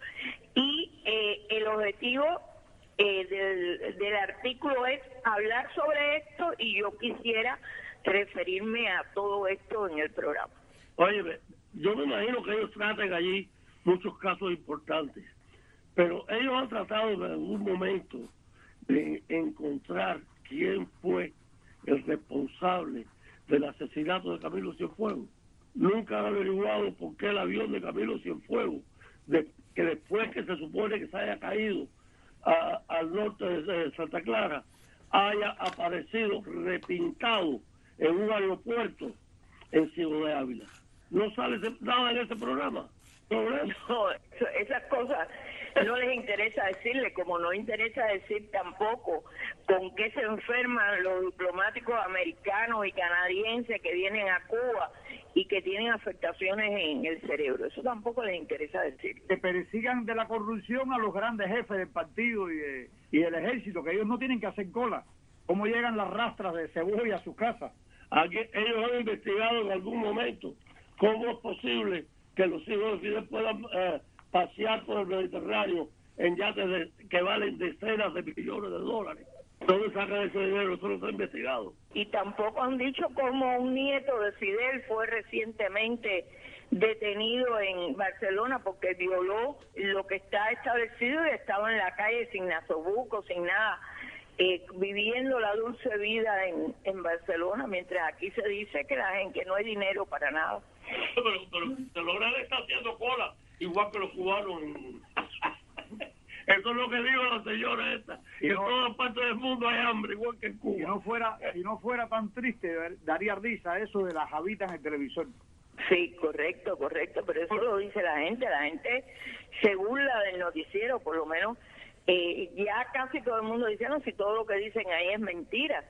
Y eh, el objetivo eh, del, del artículo es hablar sobre esto y yo quisiera referirme a todo esto en el programa. Oye, yo me imagino que ellos traten allí muchos casos importantes, pero ellos han tratado en algún momento de encontrar quién fue el responsable del asesinato de Camilo Cienfuegos. Nunca han averiguado por qué el avión de Camilo Cienfuegos, de, que después que se supone que se haya caído a, al norte de, de Santa Clara, haya aparecido repintado en un aeropuerto en Ciego de Ávila. No sale nada en ese programa. No, esas cosas no les interesa decirle, como no interesa decir tampoco con qué se enferman los diplomáticos americanos y canadienses que vienen a Cuba y que tienen afectaciones en el cerebro. Eso tampoco les interesa decir. Que persigan de la corrupción a los grandes jefes del partido y, de, y del ejército, que ellos no tienen que hacer cola. ¿Cómo llegan las rastras de cebolla a sus casas? Aquí ellos han investigado en algún momento cómo es posible que los hijos de Fidel puedan eh, pasear por el Mediterráneo en yates de, que valen decenas de millones de dólares. ¿Dónde sacan ese dinero? Eso no está investigado. Y tampoco han dicho cómo un nieto de Fidel fue recientemente detenido en Barcelona porque violó lo que está establecido y estaba en la calle sin nasobuco, sin nada, eh, viviendo la dulce vida en, en Barcelona, mientras aquí se dice que la gente que no hay dinero para nada. Pero, pero, pero lograr está haciendo cola, igual que los cubanos. En... Eso es lo que digo a la señora esta, que no, en todas partes del mundo hay hambre, igual que en Cuba. Si no fuera, si no fuera tan triste, daría risa eso de las habitas en el televisor. Sí, correcto, correcto, pero eso lo dice la gente, la gente se burla del noticiero, por lo menos eh, ya casi todo el mundo dice, no, si todo lo que dicen ahí es mentira.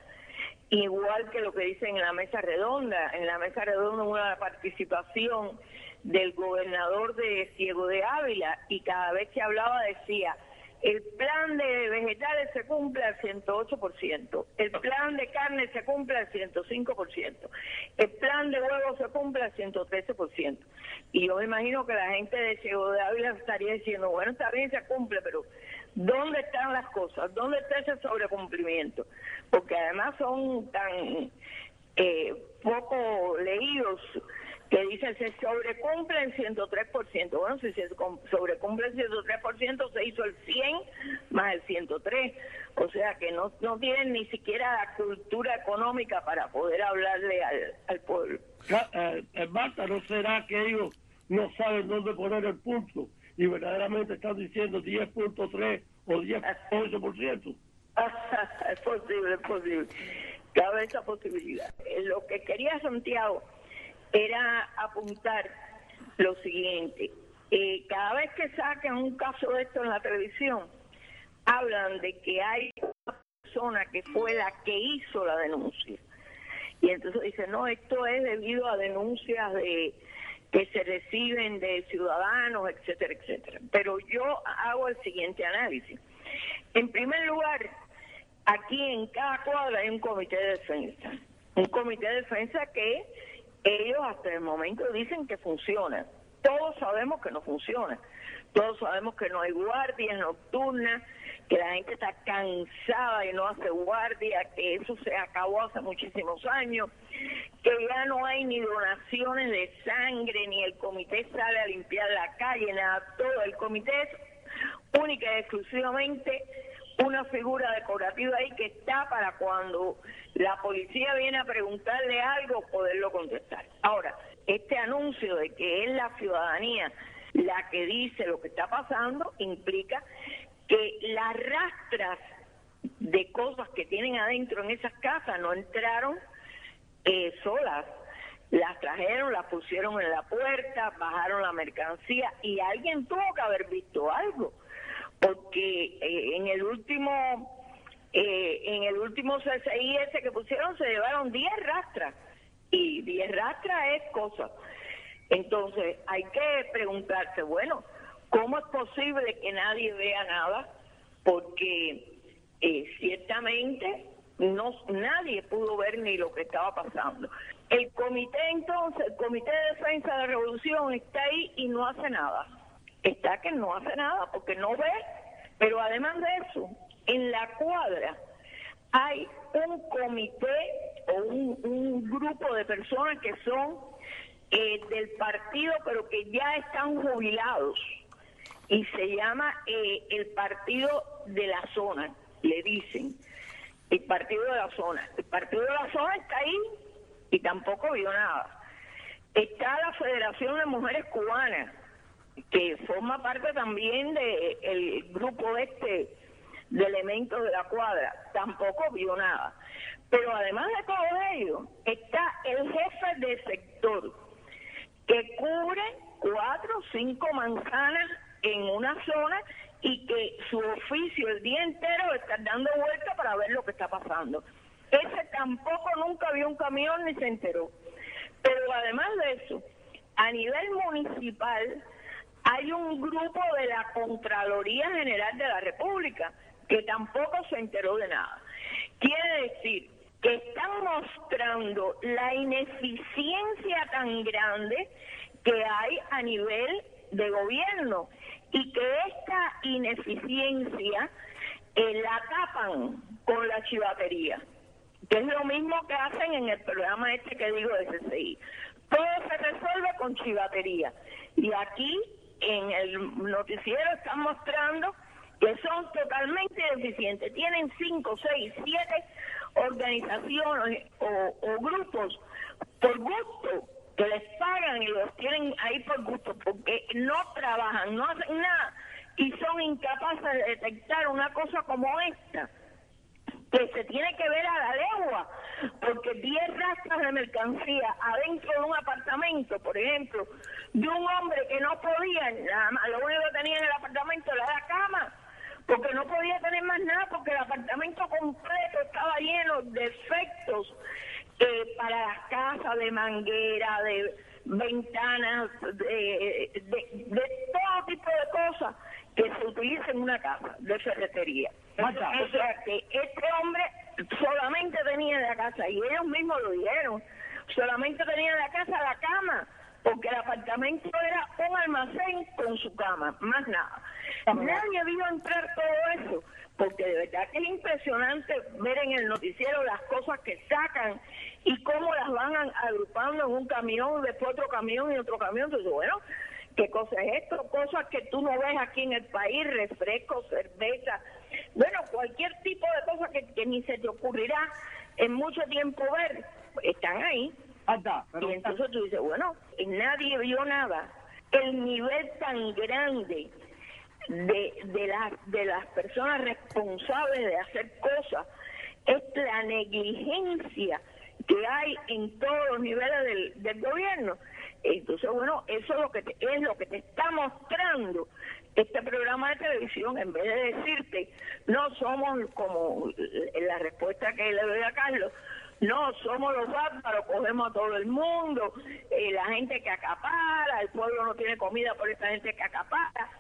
Igual que lo que dicen en la mesa redonda, en la mesa redonda hubo una participación del gobernador de Ciego de Ávila y cada vez que hablaba decía, el plan de vegetales se cumple al ciento ocho por ciento, el plan de carne se cumple al ciento cinco por ciento, el plan de huevos se cumple al ciento trece por ciento. Y yo me imagino que la gente de Ciego de Ávila estaría diciendo, bueno, está bien, se cumple, pero ¿dónde están las cosas? ¿Dónde está ese sobrecumplimiento? Porque además son tan eh, poco leídos que dicen se sobrecumple el ciento tres por ciento. Bueno, si se sobrecumple el ciento tres por ciento, se hizo el cien más el ciento tres. O sea que no, no tienen ni siquiera la cultura económica para poder hablarle al, al pueblo. Eh, eh, Marta, ¿no será que ellos no saben dónde poner el punto y verdaderamente están diciendo diez punto tres o diez punto ocho por ciento? Es posible, es posible. Cabe esa posibilidad. Lo que quería Santiago era apuntar lo siguiente. Eh, cada vez que sacan un caso de esto en la televisión, hablan de que hay una persona que fue la que hizo la denuncia. Y entonces dicen, no, esto es debido a denuncias de que se reciben de ciudadanos, etcétera, etcétera. Pero yo hago el siguiente análisis. En primer lugar, aquí en cada cuadra hay un comité de defensa. Un comité de defensa que ellos hasta el momento dicen que funciona. Todos sabemos que no funciona. Todos sabemos que no hay guardias nocturnas, que la gente está cansada y no hace guardia, que eso se acabó hace muchísimos años, que ya no hay ni donaciones de sangre, ni el comité sale a limpiar la calle, nada. Todo el comité es única y exclusivamente una figura decorativa ahí que está para cuando la policía viene a preguntarle algo, poderlo contestar. Ahora, este anuncio de que es la ciudadanía la que dice lo que está pasando implica que las rastras de cosas que tienen adentro en esas casas no entraron eh, solas. Las trajeron, las pusieron en la puerta, bajaron la mercancía y alguien tuvo que haber visto algo. Porque eh, en el último eh, en el último C C I ese que pusieron se llevaron diez rastras y diez rastras es cosa. Entonces hay que preguntarse, bueno, ¿cómo es posible que nadie vea nada? Porque eh, ciertamente no nadie pudo ver ni lo que estaba pasando. El comité entonces, el Comité de Defensa de la Revolución está ahí y no hace nada. Está que no hace nada porque no ve, pero además de eso, en la cuadra hay un comité o un, un grupo de personas que son eh, del partido, pero que ya están jubilados, y se llama eh, el Partido de la Zona, le dicen, el Partido de la Zona. El Partido de la Zona está ahí y tampoco vio nada. Está la Federación de Mujeres Cubanas, que forma parte también del grupo este de elementos de la cuadra, tampoco vio nada. Pero además de todo ello, está el jefe de sector, que cubre cuatro o cinco manzanas en una zona y que su oficio el día entero está dando vueltas para ver lo que está pasando. Ese tampoco nunca vio un camión ni se enteró. Pero además de eso, a nivel municipal hay un grupo de la Contraloría General de la República que tampoco se enteró de nada. Quiere decir que están mostrando la ineficiencia tan grande que hay a nivel de gobierno y que esta ineficiencia eh, la tapan con la chivatería, que es lo mismo que hacen en el programa este que digo de C C I. Todo se resuelve con chivatería. Y aquí en el noticiero están mostrando que son totalmente deficientes. Tienen cinco, seis, siete organizaciones o, o grupos por gusto que les pagan y los tienen ahí por gusto, porque no trabajan, no hacen nada y son incapaces de detectar una cosa como esta, que se tiene que ver a la legua, porque diez rastras de mercancía adentro de un apartamento, por ejemplo, de un hombre que no podía, nada más, lo único que tenía en el apartamento era la cama, porque no podía tener más nada, porque el apartamento completo estaba lleno de efectos eh, para las casas, de manguera, de ventanas, de, de, de todo tipo de cosas que se utilizan en una casa de ferretería. Marta, o sea que este hombre solamente tenía en la casa, y ellos mismos lo dijeron, solamente tenía en la casa la cama, porque el apartamento era un almacén con su cama, más nada. Nadie vio entrar todo eso, porque de verdad que es impresionante ver en el noticiero las cosas que sacan y cómo las van agrupando en un camión, después otro camión y otro camión. Entonces, bueno, ¿qué cosa es esto? Cosas que tú no ves aquí en el país, refrescos, cerveza, bueno, cualquier tipo de cosas que, que ni se te ocurrirá en mucho tiempo ver, están ahí. Anda, pero... Y entonces tú dices, bueno, nadie vio nada. El nivel tan grande de, de, la, de las personas responsables de hacer cosas es la negligencia que hay en todos los niveles del, del gobierno. Entonces, bueno, eso es lo que te, es lo que te está mostrando este programa de televisión, en vez de decirte, no somos como la respuesta que le doy a Carlos, no somos los bárbaros, cogemos a todo el mundo, eh, la gente que acapara, el pueblo no tiene comida por esta gente que acapara,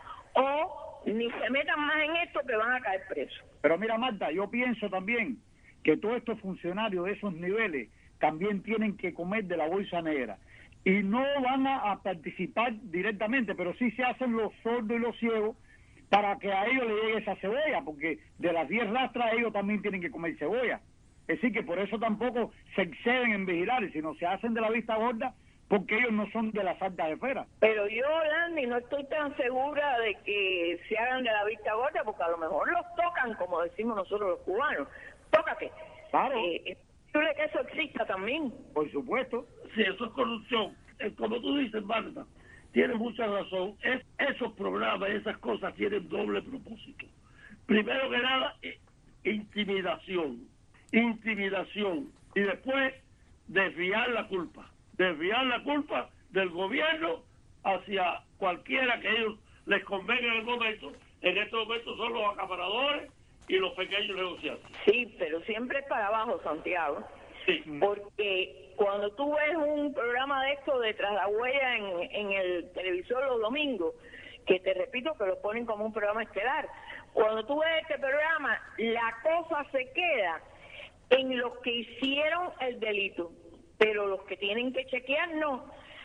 o ni se metan más en esto que van a caer presos. Pero mira, Marta, yo pienso también que todos estos funcionarios de esos niveles también tienen que comer de la bolsa negra. Y no van a, a participar directamente, pero sí se hacen los sordos y los ciegos para que a ellos les llegue esa cebolla, porque de las diez rastras ellos también tienen que comer cebolla. Es decir, que por eso tampoco se exceden en vigilar, sino se hacen de la vista gorda, porque ellos no son de las altas esferas. Pero yo, Landy, no estoy tan segura de que se hagan de la vista gorda, porque a lo mejor los tocan, como decimos nosotros los cubanos. Tócate. Claro. Eh, es posible que eso exista también. Por supuesto. Sí, eso es corrupción. Eh, como tú dices, Marta, tienes mucha razón. Es, esos programas, esas cosas tienen doble propósito. Primero que nada, eh, intimidación. Intimidación. Y después, desviar la culpa. Desviar la culpa del gobierno hacia cualquiera que ellos les convenga en el momento. En estos momentos son los acaparadores y los pequeños negociantes. Sí, pero siempre es para abajo, Santiago. Sí. Porque cuando tú ves un programa de esto de Tras la Huella en, en el televisor los domingos, que te repito que lo ponen como un programa estelar, cuando tú ves este programa, la cosa se queda en los que hicieron el delito, pero los que tienen que chequear no.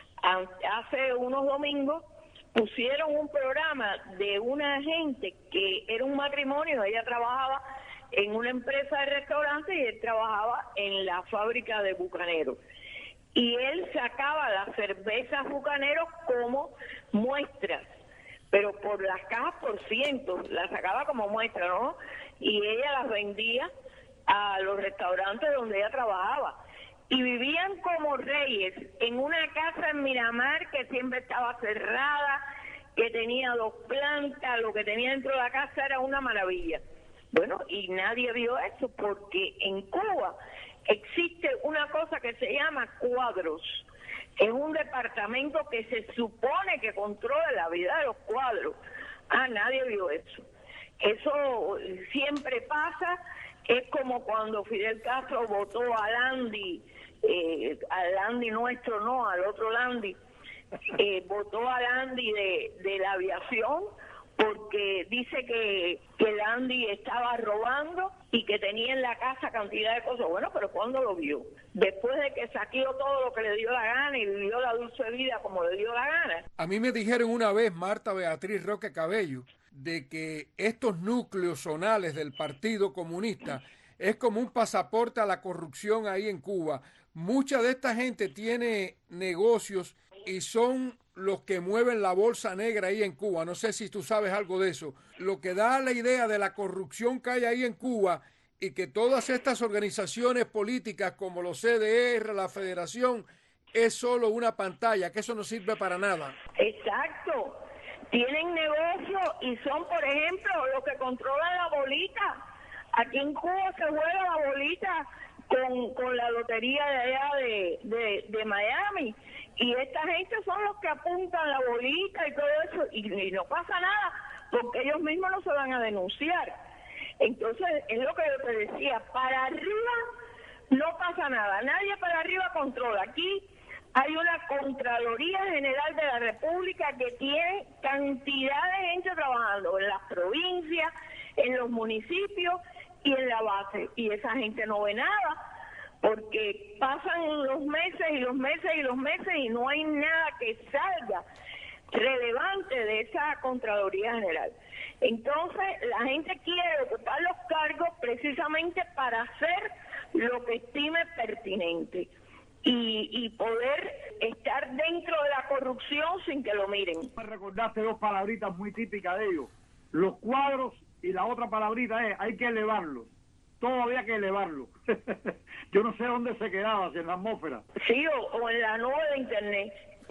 Hace unos domingos pusieron un programa de una gente que era un matrimonio, ella trabajaba en una empresa de restaurantes y él trabajaba en la fábrica de Bucaneros. Y él sacaba las cervezas Bucaneros como muestras, pero por las cajas por cientos, las sacaba como muestra, ¿no? Y ella las vendía a los restaurantes donde ella trabajaba. Y vivían como reyes en una casa en Miramar que siempre estaba cerrada, que tenía dos plantas, lo que tenía dentro de la casa era una maravilla. Bueno, y nadie vio eso porque en Cuba existe una cosa que se llama cuadros. Es un departamento que se supone que controla la vida de los cuadros. Ah, nadie vio eso. Eso siempre pasa. Es como cuando Fidel Castro votó a Landi, eh, al Landi nuestro, no, al otro Landi, eh, votó a Landi de, de la aviación, porque dice que, que Landi estaba robando y que tenía en la casa cantidad de cosas. Bueno, pero ¿cuándo lo vio? Después de que saqueó todo lo que le dio la gana y vivió la dulce vida como le dio la gana. A mí me dijeron una vez, Marta Beatriz Roque Cabello, de que estos núcleos zonales del Partido Comunista es como un pasaporte a la corrupción ahí en Cuba. Mucha de esta gente tiene negocios y son los que mueven la bolsa negra ahí en Cuba. No sé si tú sabes algo de eso. Lo que da la idea de la corrupción que hay ahí en Cuba y que todas estas organizaciones políticas como los C D R, la Federación, es solo una pantalla, que eso no sirve para nada. Exacto. Tienen negocio y son, por ejemplo, los que controlan la bolita. Aquí en Cuba se juega la bolita con, con la lotería de allá de, de, de Miami. Y esta gente son los que apuntan la bolita y todo eso, y, y no pasa nada, porque ellos mismos no se van a denunciar. Entonces, es lo que yo te decía, para arriba no pasa nada, nadie para arriba controla. Aquí hay una Contraloría General de la República que tiene cantidad de gente trabajando en las provincias, en los municipios y en la base, y esa gente no ve nada, porque pasan los meses y los meses y los meses y no hay nada que salga relevante de esa Contraloría General. Entonces, la gente quiere ocupar los cargos precisamente para hacer lo que estime pertinente y, y poder estar dentro de la corrupción sin que lo miren. Me recordaste dos palabritas muy típicas de ellos, los cuadros, y la otra palabrita es, hay que elevarlos. Todo había que elevarlo. Yo no sé dónde se quedaba, si en la atmósfera. Sí, o, o en la nube de internet.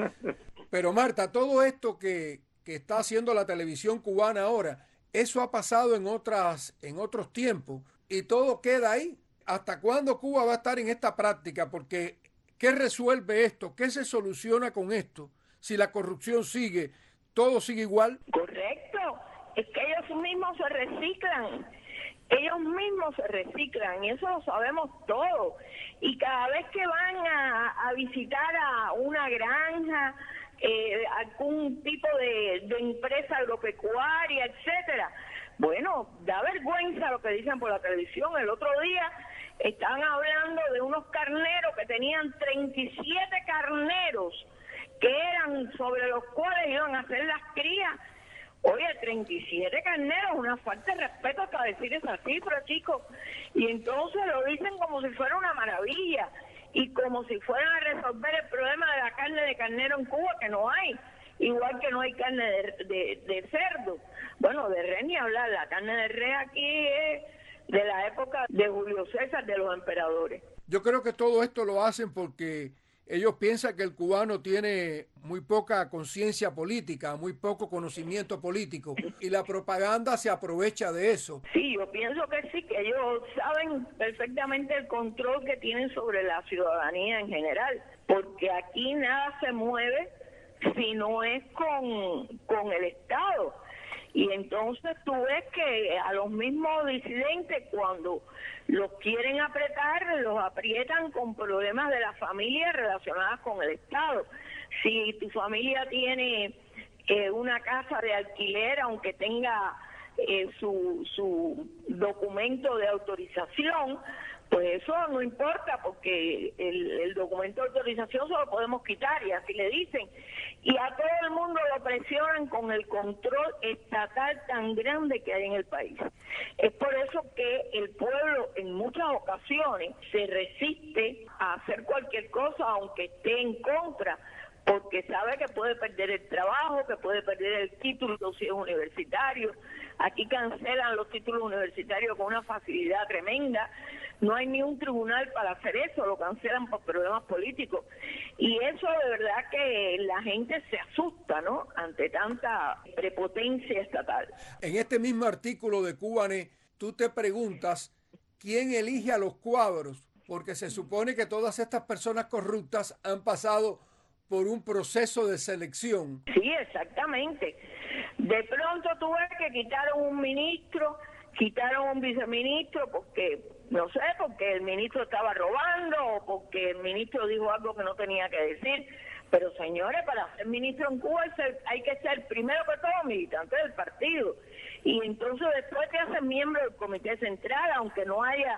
Pero Marta, todo esto que, que está haciendo la televisión cubana ahora, eso ha pasado en otras, en otros tiempos y todo queda ahí. ¿Hasta cuándo Cuba va a estar en esta práctica? Porque ¿qué resuelve esto? ¿Qué se soluciona con esto? Si la corrupción sigue, todo sigue igual. Correcto. Es que ellos mismos se reciclan. Ellos mismos se reciclan y eso lo sabemos todos. Y cada vez que van a, a visitar a una granja, eh, algún tipo de, de empresa agropecuaria, etcétera, bueno, da vergüenza lo que dicen por la televisión. El otro día estaban hablando de unos carneros que tenían treinta y siete carneros que eran sobre los cuales iban a hacer las crías. Oye, treinta y siete carneros, una falta de respeto hasta decir esa cifra, chicos. Y entonces lo dicen como si fuera una maravilla y como si fueran a resolver el problema de la carne de carnero en Cuba, que no hay. Igual que no hay carne de, de, de cerdo. Bueno, de res ni hablar, la carne de res aquí es de la época de Julio César, de los emperadores. Yo creo que todo esto lo hacen porque ellos piensan que el cubano tiene muy poca conciencia política, muy poco conocimiento político y la propaganda se aprovecha de eso. Sí, yo pienso que sí, que ellos saben perfectamente el control que tienen sobre la ciudadanía en general, porque aquí nada se mueve si no es con, con el Estado. Y entonces tú ves que a los mismos disidentes, cuando los quieren apretar, los aprietan con problemas de la familia relacionadas con el Estado. Si tu familia tiene eh, una casa de alquiler, aunque tenga eh, su, su documento de autorización, pues eso no importa, porque el, el documento de autorización se lo podemos quitar, y así le dicen. Y a todo el mundo lo presionan con el control estatal tan grande que hay en el país. Es por eso que el pueblo en muchas ocasiones se resiste a hacer cualquier cosa, aunque esté en contra, porque sabe que puede perder el trabajo, que puede perder el título si es universitario. Aquí cancelan los títulos universitarios con una facilidad tremenda. No hay ni un tribunal para hacer eso, lo cancelan por problemas políticos. Y eso de verdad que la gente se asusta, ¿no?, ante tanta prepotencia estatal. En este mismo artículo de Cubanet, tú te preguntas quién elige a los cuadros, porque se supone que todas estas personas corruptas han pasado por un proceso de selección. Sí, exactamente. De pronto tú ves que quitaron un ministro, quitaron un viceministro porque, no sé, porque el ministro estaba robando o porque el ministro dijo algo que no tenía que decir. Pero señores, para ser ministro en Cuba hay que ser primero que todo militante del partido. Y entonces después te hacen miembro del comité central, aunque no haya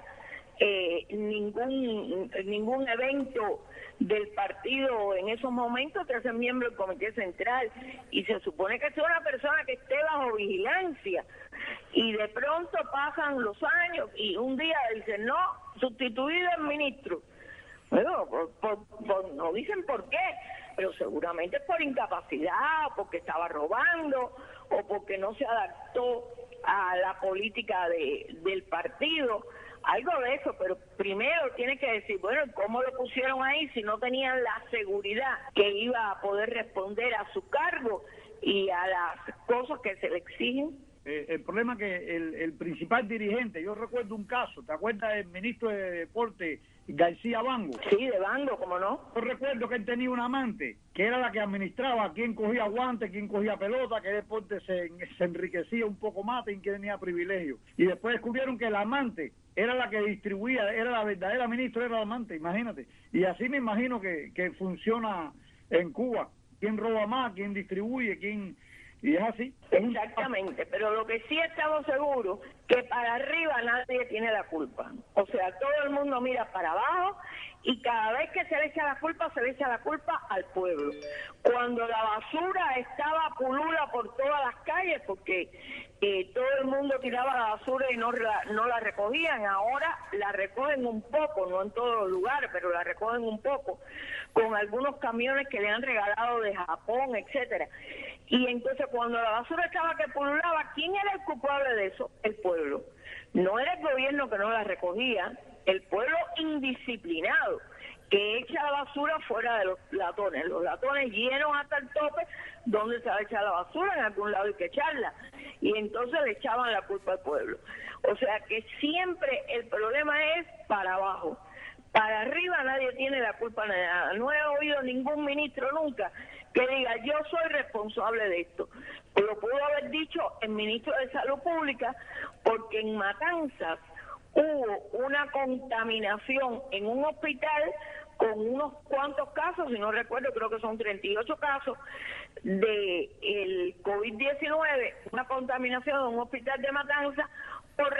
eh, ningún ningún evento del partido en esos momentos, te hacen miembro del comité central. Y se supone que es una persona que esté bajo vigilancia. Y de pronto pasan los años y un día dicen, no, sustituido el ministro. Bueno, por, por, por, no dicen por qué, pero seguramente por incapacidad, o porque estaba robando, o porque no se adaptó a la política de, del partido, algo de eso. Pero primero tiene que decir, bueno, ¿cómo lo pusieron ahí si no tenían la seguridad que iba a poder responder a su cargo y a las cosas que se le exigen? Eh, el problema es que el, el principal dirigente, yo recuerdo un caso, ¿te acuerdas del ministro de Deporte García Bango? Sí, de Bango, ¿cómo no? Yo recuerdo que él tenía una amante, que era la que administraba quién cogía guantes, quién cogía pelota, que deporte se, se enriquecía un poco más y quién tenía privilegio. Y después descubrieron que la amante era la que distribuía, era la verdadera ministra, era la amante, imagínate. Y así me imagino que, que funciona en Cuba. ¿Quién roba más? ¿Quién distribuye? ¿Quién...? Y es así. Exactamente, pero lo que sí estamos seguros, que para arriba nadie tiene la culpa. O sea, todo el mundo mira para abajo y cada vez que se le echa la culpa, se le echa la culpa al pueblo. Cuando la basura estaba pulula por todas las calles, porque eh, todo el mundo tiraba la basura y no la, no la recogían, ahora la recogen un poco, no en todos los lugares, pero la recogen un poco, con algunos camiones que le han regalado de Japón, etcétera. Y entonces cuando la basura estaba que pululaba, ¿quién era el culpable de eso? El pueblo. No era el gobierno que no la recogía, el pueblo indisciplinado que echa la basura fuera de los latones. Los latones llenos hasta el tope, donde se va a echar la basura, en algún lado hay que echarla. Y entonces le echaban la culpa al pueblo. O sea que siempre el problema es para abajo. Para arriba nadie tiene la culpa de nada. No he oído ningún ministro nunca que diga, yo soy responsable de esto. Lo pudo haber dicho el ministro de Salud Pública, porque en Matanzas hubo una contaminación en un hospital con unos cuantos casos, si no recuerdo, creo que son treinta y ocho casos de el COVID diecinueve, una contaminación en un hospital de Matanzas por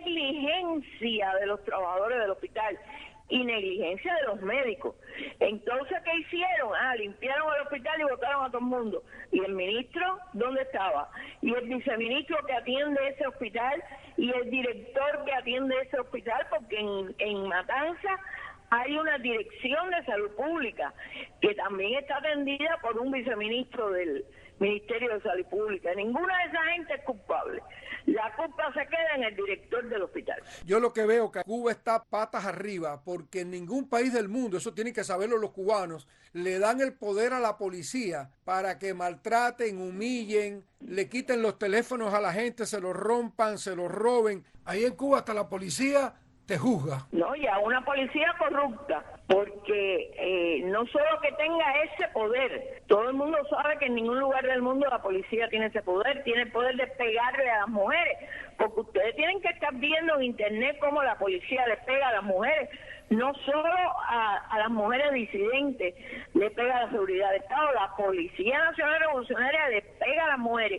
negligencia de los trabajadores del hospital y negligencia de los médicos. Entonces, ¿qué hicieron? Ah, limpiaron el hospital y botaron a todo el mundo. ¿Y el ministro dónde estaba? ¿Y el viceministro que atiende ese hospital? ¿Y el director que atiende ese hospital? Porque en, en Matanzas hay una dirección de salud pública que también está atendida por un viceministro del Ministerio de Salud Pública. Ninguna de esa gente es culpable. La culpa se queda en el director del hospital. Yo lo que veo que Cuba está patas arriba, porque en ningún país del mundo, eso tienen que saberlo los cubanos, le dan el poder a la policía para que maltraten, humillen, le quiten los teléfonos a la gente, se los rompan, se los roben. Ahí en Cuba hasta la policía te juzga. No, y a una policía corrupta, porque eh, no solo que tenga ese poder, todo el mundo sabe que en ningún lugar del mundo la policía tiene ese poder, tiene el poder de pegarle a las mujeres, porque ustedes tienen que estar viendo en internet cómo la policía le pega a las mujeres, no solo a, a las mujeres disidentes le pega a la seguridad del Estado, la Policía Nacional Revolucionaria le pega a las mujeres,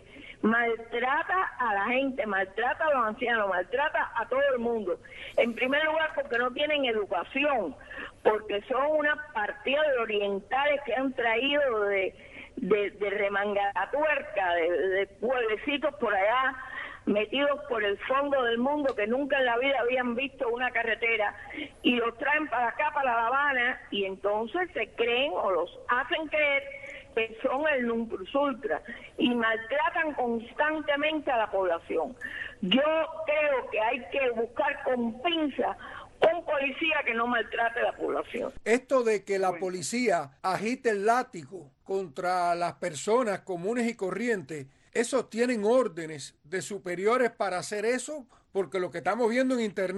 maltrata a la gente, maltrata a los ancianos, maltrata a todo el mundo. En primer lugar porque no tienen educación, porque son una partida de orientales que han traído de, de, de remangatuerca, de, de pueblecitos por allá, metidos por el fondo del mundo, que nunca en la vida habían visto una carretera, y los traen para acá, para La Habana, y entonces se creen o los hacen creer que son el non plus ultra y maltratan constantemente a la población. Yo creo que hay que buscar con pinza un policía que no maltrate a la población. Esto de que la policía agite el látigo contra las personas comunes y corrientes, esos tienen órdenes de superiores para hacer eso, porque lo que estamos viendo en internet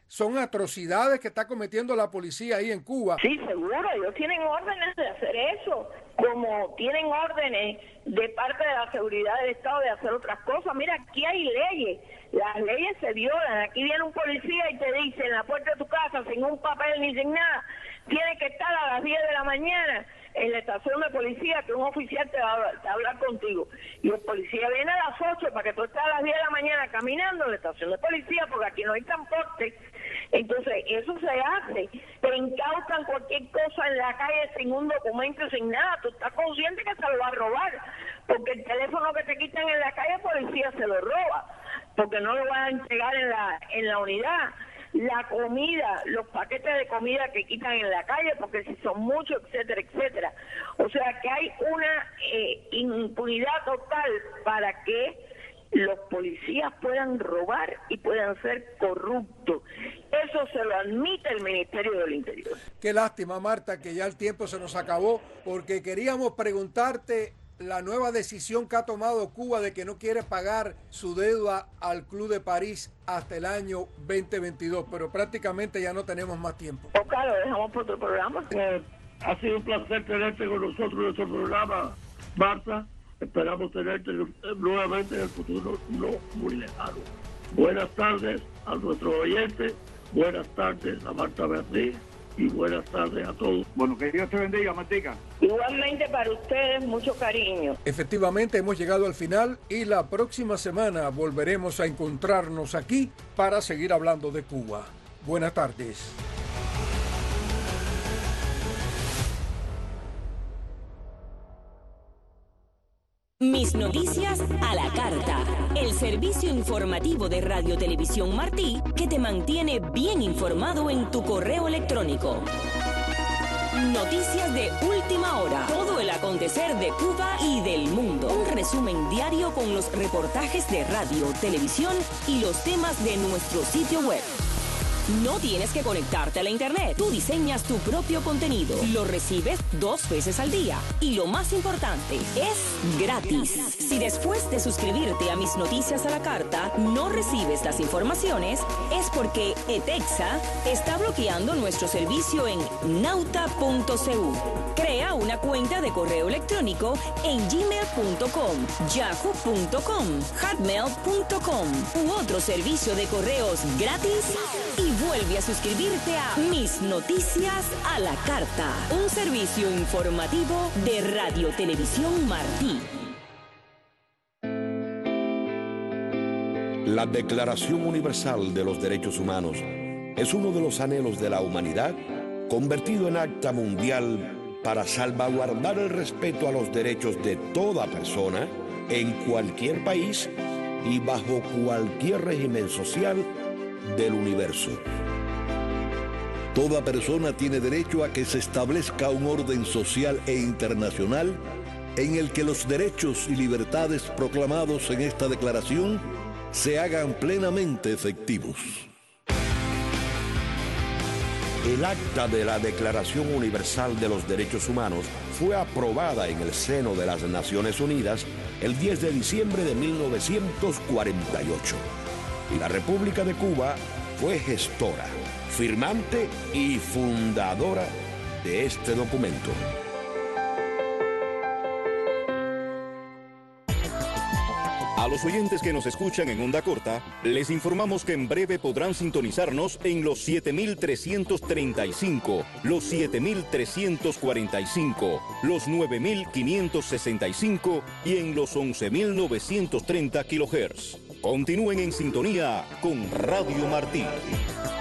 son atrocidades que está cometiendo la policía ahí en Cuba. Sí, seguro, ellos tienen órdenes de hacer eso, como tienen órdenes de parte de la seguridad del Estado de hacer otras cosas. Mira, aquí hay leyes, las leyes se violan. Aquí viene un policía y te dice en la puerta de tu casa, sin un papel ni sin nada, tiene que estar a las diez de la mañana en la estación de policía, que un oficial te va a hablar contigo. Y el policía viene a las ocho para que tú estés a las diez de la mañana caminando en la estación de policía, porque aquí no hay transporte. Entonces, eso se hace. Te incautan cualquier cosa en la calle sin un documento, sin nada. Tú estás consciente que se lo va a robar, porque el teléfono que te quitan en la calle, el policía se lo roba, porque no lo van a entregar en la, en la unidad. La comida, los paquetes de comida que quitan en la calle, porque si son muchos, etcétera, etcétera. O sea que hay una eh, impunidad total para que los policías puedan robar y puedan ser corruptos. Eso se lo admite el Ministerio del Interior. Qué lástima, Marta, que ya el tiempo se nos acabó, porque queríamos preguntarte la nueva decisión que ha tomado Cuba de que no quiere pagar su deuda al Club de París hasta el año veinte veintidós, pero prácticamente ya no tenemos más tiempo. Ok, lo dejamos por otro programa. Eh, ha sido un placer tenerte con nosotros en nuestro programa, Marta. Esperamos tenerte nuevamente en el futuro no muy lejano. Buenas tardes a nuestros oyentes, buenas tardes a Marta Beatriz y buenas tardes a todos. Bueno, que Dios te bendiga, Martica. Igualmente para ustedes, mucho cariño. Efectivamente, hemos llegado al final y la próxima semana volveremos a encontrarnos aquí para seguir hablando de Cuba. Buenas tardes. Mis noticias a la carta. El servicio informativo de Radio Televisión Martí que te mantiene bien informado en tu correo electrónico. Noticias de última hora. Todo el acontecer de Cuba y del mundo. Un resumen diario con los reportajes de radio, televisión y los temas de nuestro sitio web. No tienes que conectarte a la internet. Tú diseñas tu propio contenido. Lo recibes dos veces al día. Y lo más importante, es gratis. Si después de suscribirte a Mis Noticias a la Carta no recibes las informaciones, es porque ETEXA está bloqueando nuestro servicio en nauta punto c u. Crea una cuenta de correo electrónico en gmail punto com, yahoo punto com, hotmail punto com u otro servicio de correos gratis y vuelve a suscribirte a Mis Noticias a la Carta, un servicio informativo de Radio Televisión Martí. La Declaración Universal de los Derechos Humanos es uno de los anhelos de la humanidad convertido en acta mundial para salvaguardar el respeto a los derechos de toda persona en cualquier país y bajo cualquier régimen social del universo. Toda persona tiene derecho a que se establezca un orden social e internacional en el que los derechos y libertades proclamados en esta declaración se hagan plenamente efectivos. El acta de la Declaración Universal de los Derechos Humanos fue aprobada en el seno de las Naciones Unidas el diez de diciembre de mil novecientos cuarenta y ocho. Y la República de Cuba fue gestora, firmante y fundadora de este documento. A los oyentes que nos escuchan en onda corta, les informamos que en breve podrán sintonizarnos en los siete mil trescientos treinta y cinco, los siete mil trescientos cuarenta y cinco, los nueve mil quinientos sesenta y cinco y en los once mil novecientos treinta kilohertz. Continúen en sintonía con Radio Martí.